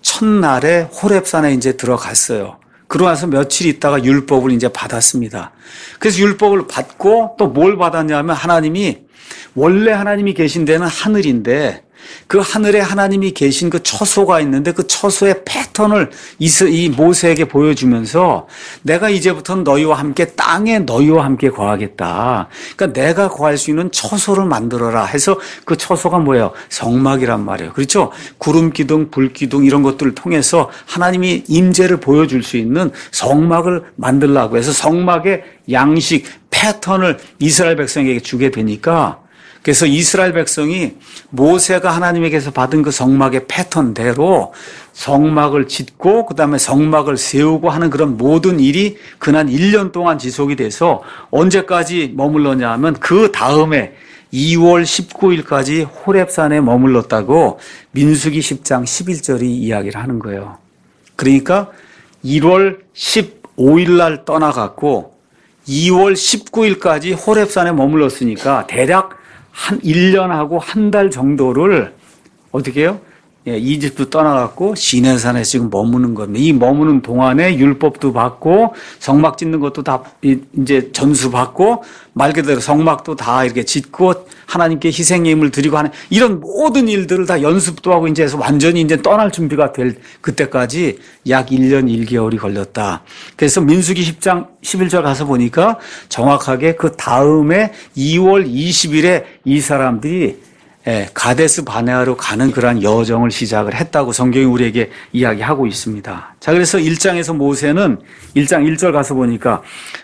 첫날에 호렙산에 이제 들어갔어요. 그러고 나서 며칠 있다가 율법을 이제 받았습니다. 그래서 율법을 받고 또 뭘 받았냐면 하나님이 원래 하나님이 계신 데는 하늘인데 그 하늘에 하나님이 계신 그 처소가 있는데 그 처소의 패턴을 이 모세에게 보여주면서 내가 이제부터는 너희와 함께 땅에 너희와 함께 거하겠다. 그러니까 내가 거할 수 있는 처소를 만들어라 해서 그 처소가 뭐예요? 성막이란 말이에요. 그렇죠? 구름 기둥, 불 기둥 이런 것들을 통해서 하나님이 임재를 보여줄 수 있는 성막을 만들라고 해서 성막의 양식, 패턴을 이스라엘 백성에게 주게 되니까 그래서 이스라엘 백성이 모세가 하나님에게서 받은 그 성막의 패턴대로 성막을 짓고 그다음에 성막을 세우고 하는 그런 모든 일이 그난 일 년 동안 지속이 돼서 언제까지 머물렀냐 하면 그 다음에 이월 십구일까지 호렙산에 머물렀다고 민수기 십장 십일절이 이야기를 하는 거예요. 그러니까 일월 십오일 날 떠나갔고 이월 십구일까지 호렙산에 머물렀으니까 대략 한 일 년하고 한 달 정도를 어떻게 해요? 예, 이집트 떠나갔고 시내산에 지금 머무는 겁니다. 이 머무는 동안에 율법도 받고 성막 짓는 것도 다 이제 전수 받고 말 그대로 성막도 다 이렇게 짓고 하나님께 희생예물을 드리고 하는 이런 모든 일들을 다 연습도 하고 이제 해서 완전히 이제 떠날 준비가 될 그때까지 약 일 년 일 개월이 걸렸다. 그래서 민수기 십장 십일절 가서 보니까 정확하게 그 다음에 이월 이십일에 이 사람들이 예, 가데스 바네아로 가는 그러한 여정을 시작을 했다고 성경이 우리에게 이야기하고 있습니다. 자, 그래서 일 장에서 모세는 일 장 일 절 가서 보니까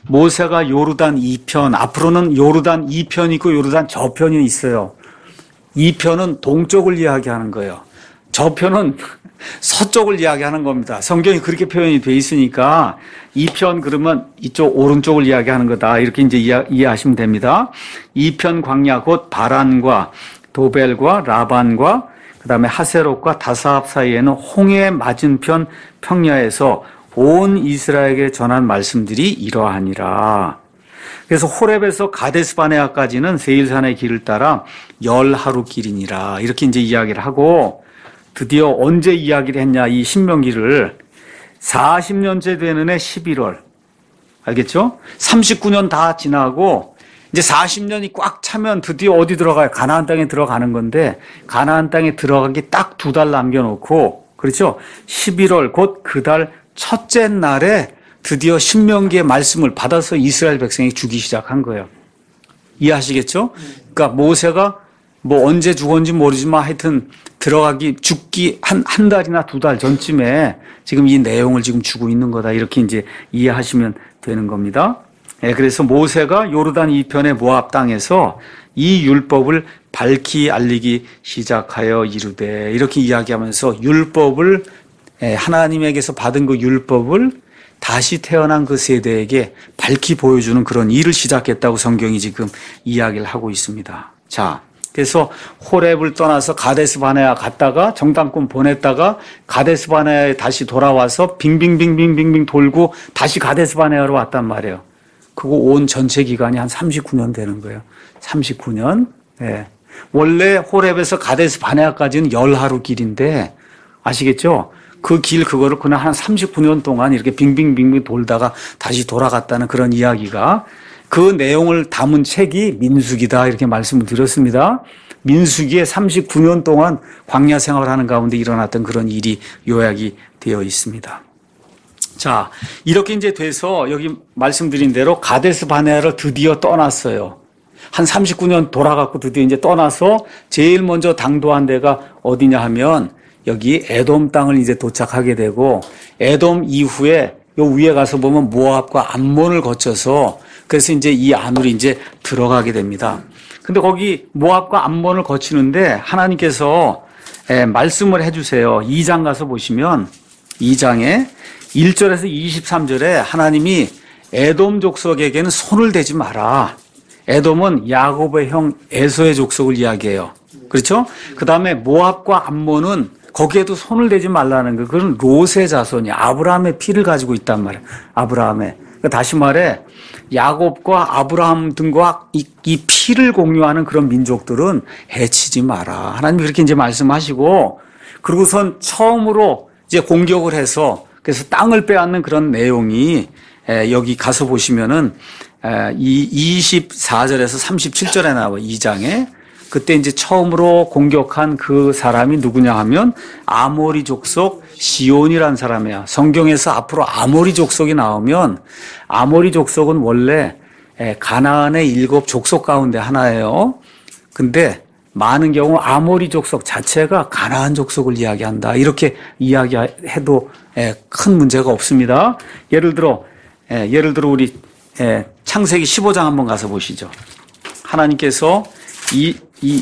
모세가 요르단 이 편, 앞으로는 요르단 이 편이 있고 요르단 저편이 있어요. 이 편은 동쪽을 이야기하는 거예요. 저편은 서쪽을 이야기하는 겁니다. 성경이 그렇게 표현이 돼 있으니까 이 편 그러면 이쪽 오른쪽을 이야기하는 거다. 이렇게 이제 이해, 이해하시면 됩니다. 이 편 광야 곧 바란과 도벨과 라반과 그다음에 하세롯과 다사합 사이에는 홍해 맞은편 평야에서 온 이스라엘에게 전한 말씀들이 이러하니라. 그래서 호렙에서 가데스 바네아까지는 세일산의 길을 따라 열 하루 길이니라. 이렇게 이제 이야기를 하고 드디어 언제 이야기를 했냐 이 신명기를 사십 년째 되는 해 십일월. 알겠죠? 삼십구 년 다 지나고 이제 사십 년이 꽉 차면 드디어 어디 들어가요? 가나안 땅에 들어가는 건데 가나안 땅에 들어가기 딱 두 달 남겨놓고 그렇죠? 십일월 곧 그 달 첫째 날에 드디어 신명기의 말씀을 받아서 이스라엘 백성이 주기 시작한 거예요. 이해하시겠죠? 그러니까 모세가 뭐 언제 죽었는지 모르지만 하여튼 들어가기 죽기 한, 한 달이나 두 달 전쯤에 지금 이 내용을 지금 주고 있는 거다. 이렇게 이제 이해하시면 되는 겁니다. 예, 그래서 모세가 요르단 이편의 모압 땅에서 이 율법을 밝히 알리기 시작하여 이르되 이렇게 이야기하면서 율법을 하나님에게서 받은 그 율법을 다시 태어난 그 세대에게 밝히 보여주는 그런 일을 시작했다고 성경이 지금 이야기를 하고 있습니다. 자, 그래서 호렙을 떠나서 가데스 바네아 갔다가 정탐꾼 보냈다가 가데스 바네아에 다시 돌아와서 빙빙빙빙빙빙 돌고 다시 가데스 바네아로 왔단 말이에요. 그거 온 전체 기간이 한 삼십구 년 되는 거예요. 삼십구 년. 예. 원래 호렙에서 가데스 바네아까지는 열 하루 길인데 아시겠죠? 그 길 그거를 그냥 한 삼십구 년 동안 이렇게 빙빙빙빙 돌다가 다시 돌아갔다는 그런 이야기가 그 내용을 담은 책이 민수기다 이렇게 말씀을 드렸습니다. 민수기에 삼십구 년 동안 광야 생활하는 가운데 일어났던 그런 일이 요약이 되어 있습니다. 자, 이렇게 이제 돼서 여기 말씀드린 대로 가데스 바네아를 드디어 떠났어요. 한 삼십구 년 돌아갔고 드디어 이제 떠나서 제일 먼저 당도한 데가 어디냐 하면 여기 에돔 땅을 이제 도착하게 되고 에돔 이후에 요 위에 가서 보면 모압과 암몬을 거쳐서 그래서 이제 이 안으로 이제 들어가게 됩니다. 근데 거기 모압과 암몬을 거치는데 하나님께서 에, 말씀을 해주세요. 이 장 가서 보시면 이 장에 일 절에서 이십삼 절에 하나님이 에돔 족속에게는 손을 대지 마라. 에돔은 야곱의 형 에서의 족속을 이야기해요. 그렇죠? 그 다음에 모압과 암몬은 거기에도 손을 대지 말라는 거. 그건 롯의 자손이 아브라함의 피를 가지고 있단 말이에요. 아브라함의. 그러니까 다시 말해 야곱과 아브라함 등과 이, 이 피를 공유하는 그런 민족들은 해치지 마라. 하나님이 그렇게 이제 말씀하시고 그리고선 처음으로 이제 공격을 해서 그래서 땅을 빼앗는 그런 내용이 에, 여기 가서 보시면은 에, 이 이십사 절에서 삼십칠 절에 나와요. 이 장에. 그때 이제 처음으로 공격한 그 사람이 누구냐 하면 아모리 족속 시온이라는 사람이야. 성경에서 앞으로 아모리 족속이 나오면 아모리 족속은 원래 가나안의 일곱 족속 가운데 하나예요. 근데 많은 경우 아모리 족속 자체가 가나안 족속을 이야기한다. 이렇게 이야기해도 큰 문제가 없습니다. 예를 들어 예를 들어 우리 창세기 십오 장 한번 가서 보시죠. 하나님께서 이, 이,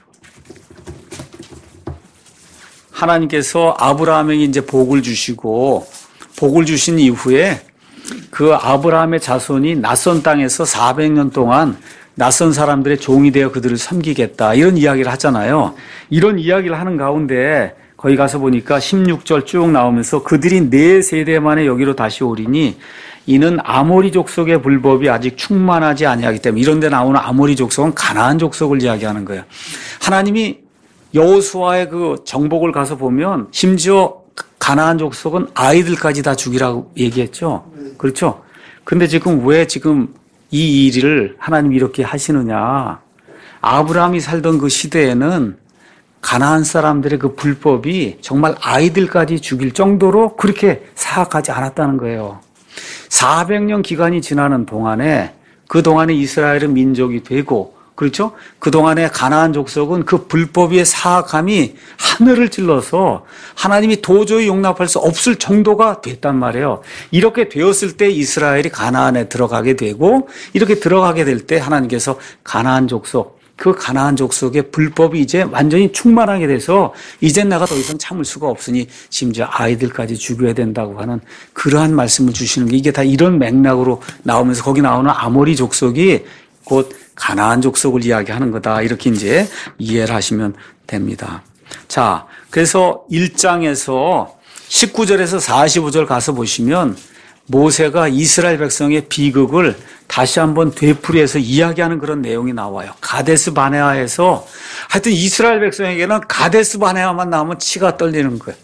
하나님께서 아브라함에게 이제 복을 주시고, 복을 주신 이후에 그 아브라함의 자손이 낯선 땅에서 사백 년 동안 낯선 사람들의 종이 되어 그들을 섬기겠다. 이런 이야기를 하잖아요. 이런 이야기를 하는 가운데 거기 가서 보니까 십육 절 쭉 나오면서 그들이 네 세대 만에 여기로 다시 오리니 이는 아모리 족속의 불법이 아직 충만하지 아니하기 때문에 이런 데 나오는 아모리 족속은 가나안 족속을 이야기하는 거예요. 하나님이 여호수아의 그 정복을 가서 보면 심지어 가나안 족속은 아이들까지 다 죽이라고 얘기했죠. 그렇죠? 근데 지금 왜 지금 이 일을 하나님이 이렇게 하시느냐. 아브라함이 살던 그 시대에는 가나안 사람들의 그 불법이 정말 아이들까지 죽일 정도로 그렇게 사악하지 않았다는 거예요. 사백 년 기간이 지나는 동안에 그 동안에 이스라엘은 민족이 되고 그렇죠? 그 동안에 가나안 족속은 그 불법의 사악함이 하늘을 찔러서 하나님이 도저히 용납할 수 없을 정도가 됐단 말이에요. 이렇게 되었을 때 이스라엘이 가나안에 들어가게 되고 이렇게 들어가게 될 때 하나님께서 가나안 족속 그 가나안 족속의 불법이 이제 완전히 충만하게 돼서 이제 내가 더 이상 참을 수가 없으니 심지어 아이들까지 죽여야 된다고 하는 그러한 말씀을 주시는 게 이게 다 이런 맥락으로 나오면서 거기 나오는 아모리 족속이 곧 가나안 족속을 이야기하는 거다. 이렇게 이제 이해를 하시면 됩니다. 자, 그래서 일 장에서 십구 절에서 사십오 절 가서 보시면 모세가 이스라엘 백성의 비극을 다시 한번 되풀이해서 이야기하는 그런 내용이 나와요. 가데스 바네아에서 하여튼 이스라엘 백성에게는 가데스 바네아만 나오면 치가 떨리는 거예요.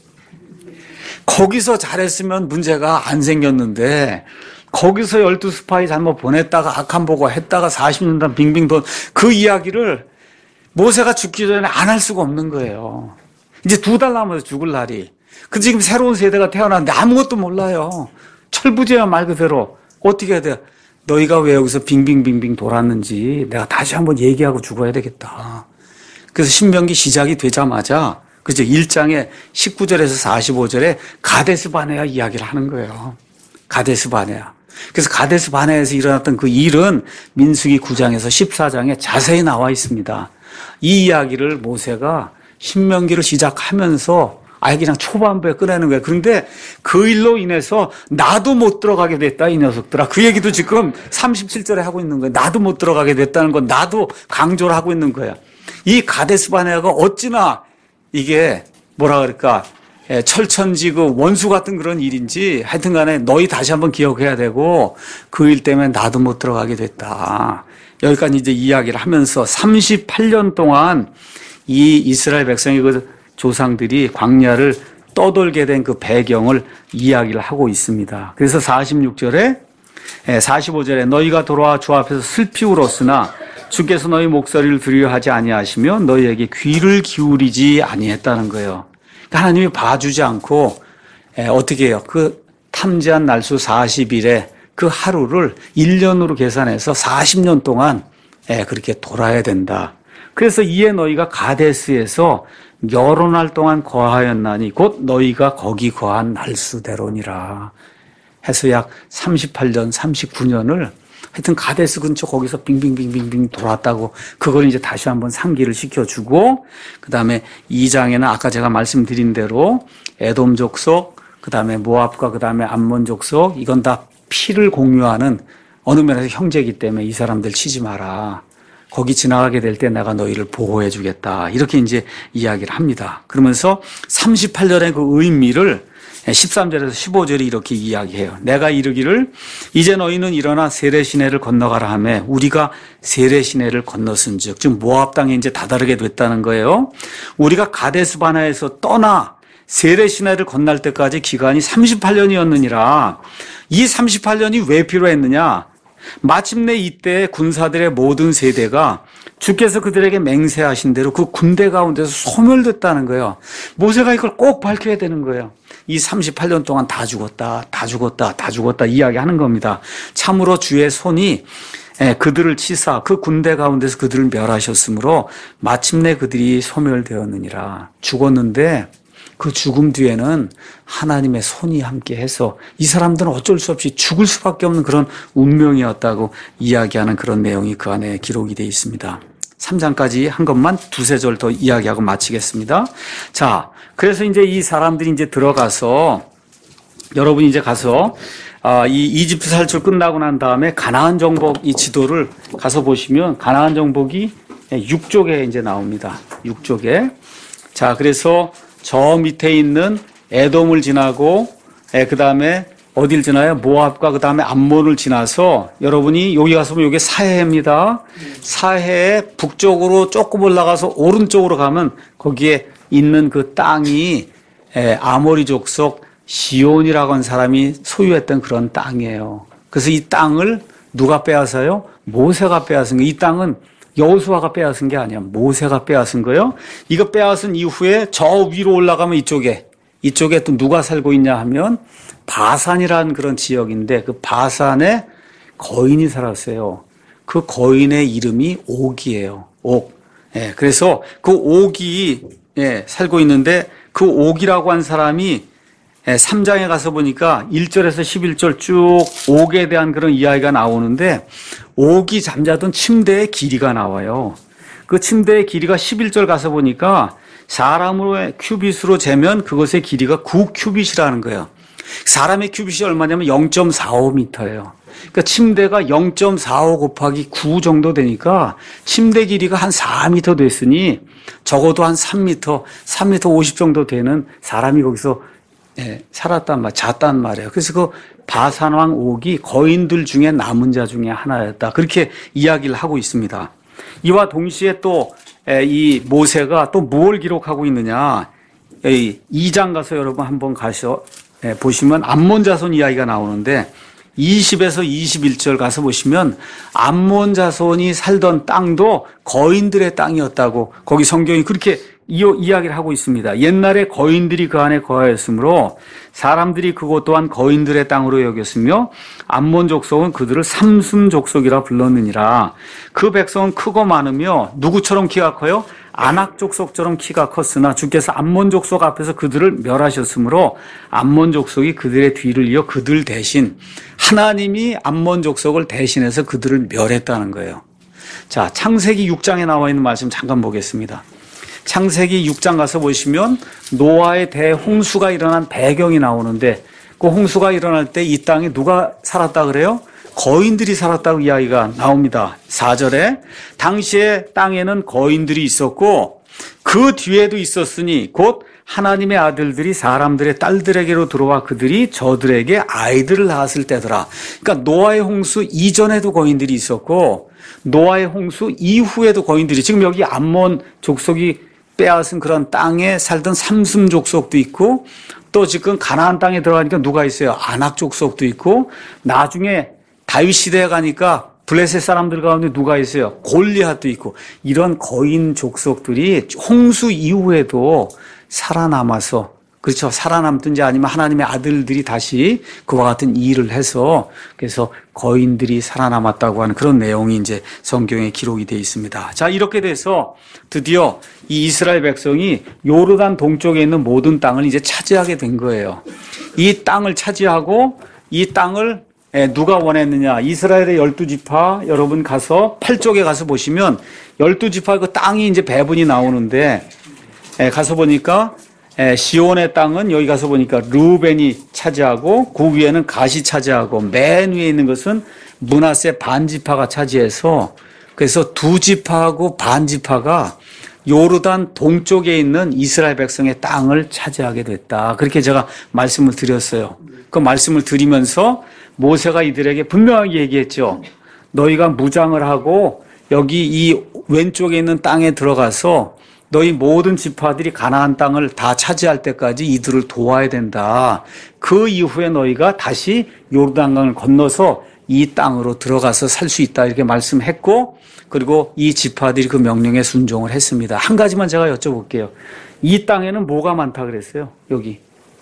거기서 잘했으면 문제가 안 생겼는데 거기서 열두 스파이 잘못 보냈다가 악한 보고 했다가 사십 년 동안 빙빙 돈 그 이야기를 모세가 죽기 전에 안 할 수가 없는 거예요. 이제 두 달 남아서 죽을 날이. 그 지금 새로운 세대가 태어났는데 아무것도 몰라요. 철부지야 말 그대로. 어떻게 해야 돼? 너희가 왜 여기서 빙빙빙빙 돌았는지 내가 다시 한번 얘기하고 죽어야 되겠다. 그래서 신명기 시작이 되자마자 그죠? 일 장에 십구 절에서 사십오 절에 가데스 바네아 이야기를 하는 거예요. 가데스 바네아. 그래서 가데스 바네아에서 일어났던 그 일은 민수기 구 장에서 십사 장에 자세히 나와 있습니다. 이 이야기를 모세가 신명기를 시작하면서 아예 그냥 초반부에 꺼내는 거예요. 그런데 그 일로 인해서 나도 못 들어가게 됐다, 이 녀석들아. 그 얘기도 지금 삼십칠 절에 하고 있는 거예요. 나도 못 들어가게 됐다는 건 나도 강조를 하고 있는 거예요. 이 가데스 바네아가 어찌나 이게 뭐라 그럴까, 예, 철천지 그 원수 같은 그런 일인지 하여튼 간에 너희 다시 한번 기억해야 되고 그 일 때문에 나도 못 들어가게 됐다. 여기까지 이제 이야기를 하면서 삼십팔 년 동안 이 이스라엘 백성의 그 조상들이 광야를 떠돌게 된 그 배경을 이야기를 하고 있습니다. 그래서 사십육 절에, 사십오 절에 너희가 돌아와 주 앞에서 슬피 울었으나 주께서 너희 목소리를 들으려 하지 아니하시며 너희에게 귀를 기울이지 아니했다는 거예요. 하나님이 봐주지 않고 어떻게 해요? 그 탐지한 날수 사십 일에 그 하루를 일 년으로 계산해서 사십 년 동안 그렇게 돌아야 된다. 그래서 이에 너희가 가데스에서 여러 날 동안 거하였나니 곧 너희가 거기 거한 날수대로니라. 해서 약 삼십팔 년, 삼십구 년을 하여튼 가데스 근처 거기서 빙빙빙빙빙 돌았다고 그걸 이제 다시 한번 상기를 시켜주고 그 다음에 이 장에는 아까 제가 말씀드린 대로 에돔 족속, 그 다음에 모압과 그 다음에 암몬 족속 이건 다 피를 공유하는 어느 면에서 형제이기 때문에 이 사람들 치지 마라. 거기 지나가게 될 때 내가 너희를 보호해 주겠다. 이렇게 이제 이야기를 합니다. 그러면서 삼십팔 절의 그 의미를 십삼 절에서 십오 절이 이렇게 이야기해요. 내가 이르기를 이제 너희는 일어나 세례 시내를 건너가라 하며 우리가 세례 시내를 건넜은즉 즉 모압 땅에 이제 다다르게 됐다는 거예요. 우리가 가데스 바네아에서 떠나 세례 시내를 건널 때까지 기간이 삼십팔 년이었느니라. 이 삼십팔 년이 왜 필요했느냐? 마침내 이때 군사들의 모든 세대가 주께서 그들에게 맹세하신 대로 그 군대 가운데서 소멸됐다는 거예요. 모세가 이걸 꼭 밝혀야 되는 거예요. 이 삼십팔 년 동안 다 죽었다, 다 죽었다, 다 죽었다 이야기하는 겁니다. 참으로 주의 손이 그들을 치사 그 군대 가운데서 그들을 멸하셨으므로 마침내 그들이 소멸되었느니라. 죽었는데 그 죽음 뒤에는 하나님의 손이 함께해서 이 사람들은 어쩔 수 없이 죽을 수밖에 없는 그런 운명이었다고 이야기하는 그런 내용이 그 안에 기록이 되어 있습니다. 삼 장까지 한 것만 두세 절 더 이야기하고 마치겠습니다. 자, 그래서 이제 이 사람들이 이제 들어가서 여러분이 이제 가서 이 이집트 살출 끝나고 난 다음에 가나안 정복 이 지도를 가서 보시면 가나안 정복이 육 쪽에 이제 나옵니다. 육 쪽에. 자, 그래서 저 밑에 있는 에돔을 지나고 그 다음에 어딜 지나요? 모압과 그 다음에 암몬을 지나서 여러분이 여기 가서 보면 이게 사해입니다. 사해 북쪽으로 조금 올라가서 오른쪽으로 가면 거기에 있는 그 땅이 아모리 족속 시온이라고 하는 사람이 소유했던 그런 땅이에요. 그래서 이 땅을 누가 빼앗아요? 모세가 빼앗은 거예요. 이 땅은 여호수아가 빼앗은 게 아니야. 모세가 빼앗은 거예요. 이거 빼앗은 이후에 저 위로 올라가면 이쪽에 이쪽에 또 누가 살고 있냐 하면 바산이라는 그런 지역인데 그 바산에 거인이 살았어요. 그 거인의 이름이 옥이에요. 옥. 예, 그래서 그 옥이 예, 살고 있는데 그 옥이라고 한 사람이 예, 삼 장에 가서 보니까 일 절에서 십일 절 쭉 옥에 대한 그런 이야기가 나오는데 옥이 잠자던 침대의 길이가 나와요. 그 침대의 길이가 십일 절 가서 보니까 사람으로의 큐빗으로 재면 그것의 길이가 구 큐빗이라는 거예요. 사람의 큐빗이 얼마냐면 영 점 사오 미터예요. 그러니까 침대가 영 점 사오 곱하기 구 정도 되니까 침대 길이가 한 사 미터 됐으니 적어도 한 삼 미터, 삼 미터 오십 정도 되는 사람이 거기서 예, 살았단 말, 잤단 말이에요. 그래서 그 바산왕 옥이 거인들 중에 남은 자 중에 하나였다. 그렇게 이야기를 하고 있습니다. 이와 동시에 또 이 모세가 또 뭘 기록하고 있느냐. 이 장 가서 여러분 한번 가서 보시면 암몬 자손 이야기가 나오는데 이십에서 이십일 절 가서 보시면 암몬 자손이 살던 땅도 거인들의 땅이었다고 거기 성경이 그렇게 이 이야기를 하고 있습니다. 옛날에 거인들이 그 안에 거하였으므로 사람들이 그곳 또한 거인들의 땅으로 여겼으며 암몬 족속은 그들을 삼순 족속이라 불렀느니라. 그 백성은 크고 많으며 누구처럼 키가 커요? 아낙 족속처럼 키가 컸으나 주께서 암몬 족속 앞에서 그들을 멸하셨으므로 암몬 족속이 그들의 뒤를 이어 그들 대신 하나님이 암몬 족속을 대신해서 그들을 멸했다는 거예요. 자, 창세기 육 장에 나와 있는 말씀 잠깐 보겠습니다. 창세기 육 장 가서 보시면 노아의 대홍수가 일어난 배경이 나오는데 그 홍수가 일어날 때 이 땅에 누가 살았다 그래요? 거인들이 살았다고 이야기가 나옵니다. 사 절에 당시에 땅에는 거인들이 있었고 그 뒤에도 있었으니 곧 하나님의 아들들이 사람들의 딸들에게로 들어와 그들이 저들에게 아이들을 낳았을 때더라. 그러니까 노아의 홍수 이전에도 거인들이 있었고 노아의 홍수 이후에도 거인들이, 지금 여기 암몬 족속이 빼앗은 그런 땅에 살던 삼슴 족속도 있고 또 지금 가나안 땅에 들어가니까 누가 있어요? 아낙 족속도 있고 나중에 다윗 시대에 가니까 블레셋 사람들 가운데 누가 있어요? 골리앗도 있고 이런 거인 족속들이 홍수 이후에도 살아남아서, 그렇죠, 살아남든지 아니면 하나님의 아들들이 다시 그와 같은 일을 해서 그래서 거인들이 살아남았다고 하는 그런 내용이 이제 성경에 기록이 되어 있습니다. 자, 이렇게 돼서 드디어 이 이스라엘 백성이 요르단 동쪽에 있는 모든 땅을 이제 차지하게 된 거예요. 이 땅을 차지하고 이 땅을 누가 원했느냐? 이스라엘의 열두 지파, 여러분 가서 팔 쪽에 가서 보시면 열두 지파 그 땅이 이제 배분이 나오는데 가서 보니까 시온의 땅은 여기 가서 보니까 르우벤이 차지하고 그 위에는 갓이 차지하고 맨 위에 있는 것은 므낫세 반 지파가 차지해서 그래서 두 지파하고 반 지파가 요르단 동쪽에 있는 이스라엘 백성의 땅을 차지하게 됐다. 그렇게 제가 말씀을 드렸어요. 그 말씀을 드리면서 모세가 이들에게 분명하게 얘기했죠. 너희가 무장을 하고 여기 이 왼쪽에 있는 땅에 들어가서 너희 모든 지파들이 가나안 땅을 다 차지할 때까지 이들을 도와야 된다. 그 이후에 너희가 다시 요르단강을 건너서 이 땅으로 들어가서 살 수 있다. 이렇게 말씀했고, 그리고 이 지파들이 그 명령에 순종을 했습니다. 한 가지만 제가 여쭤볼게요. 이 땅에는 뭐가 많다 그랬어요? 여기.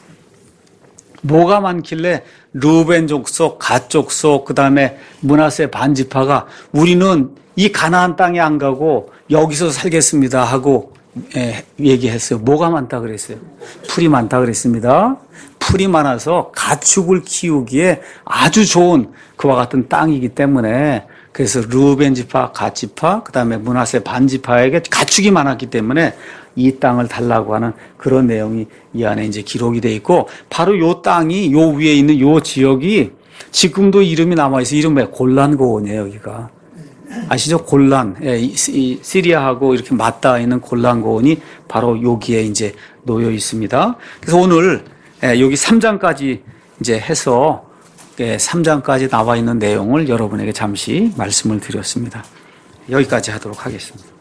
뭐가 많길래 르우벤 족속, 갓 족속, 그 다음에 므낫세 반 지파가 우리는 이 가나안 땅에 안 가고 여기서 살겠습니다 하고 예, 얘기했어요. 뭐가 많다 그랬어요? 풀이 많다 그랬습니다. 풀이 많아서 가축을 키우기에 아주 좋은 그와 같은 땅이기 때문에, 그래서 르우벤 지파, 갓 지파, 그 다음에 므낫세 반 지파에게 가축이 많았기 때문에 이 땅을 달라고 하는 그런 내용이 이 안에 이제 기록이 돼 있고, 바로 요 땅이 요 위에 있는 요 지역이 지금도 이름이 남아있어요. 이름이 골란고원이에요, 여기가. 아시죠? 골란. 예, 이 시리아하고 이렇게 맞닿아 있는 골란고원이 바로 여기에 이제 놓여 있습니다. 그래서 오늘 예, 여기 삼 장까지 이제 해서 예, 삼 장까지 나와 있는 내용을 여러분에게 잠시 말씀을 드렸습니다. 여기까지 하도록 하겠습니다.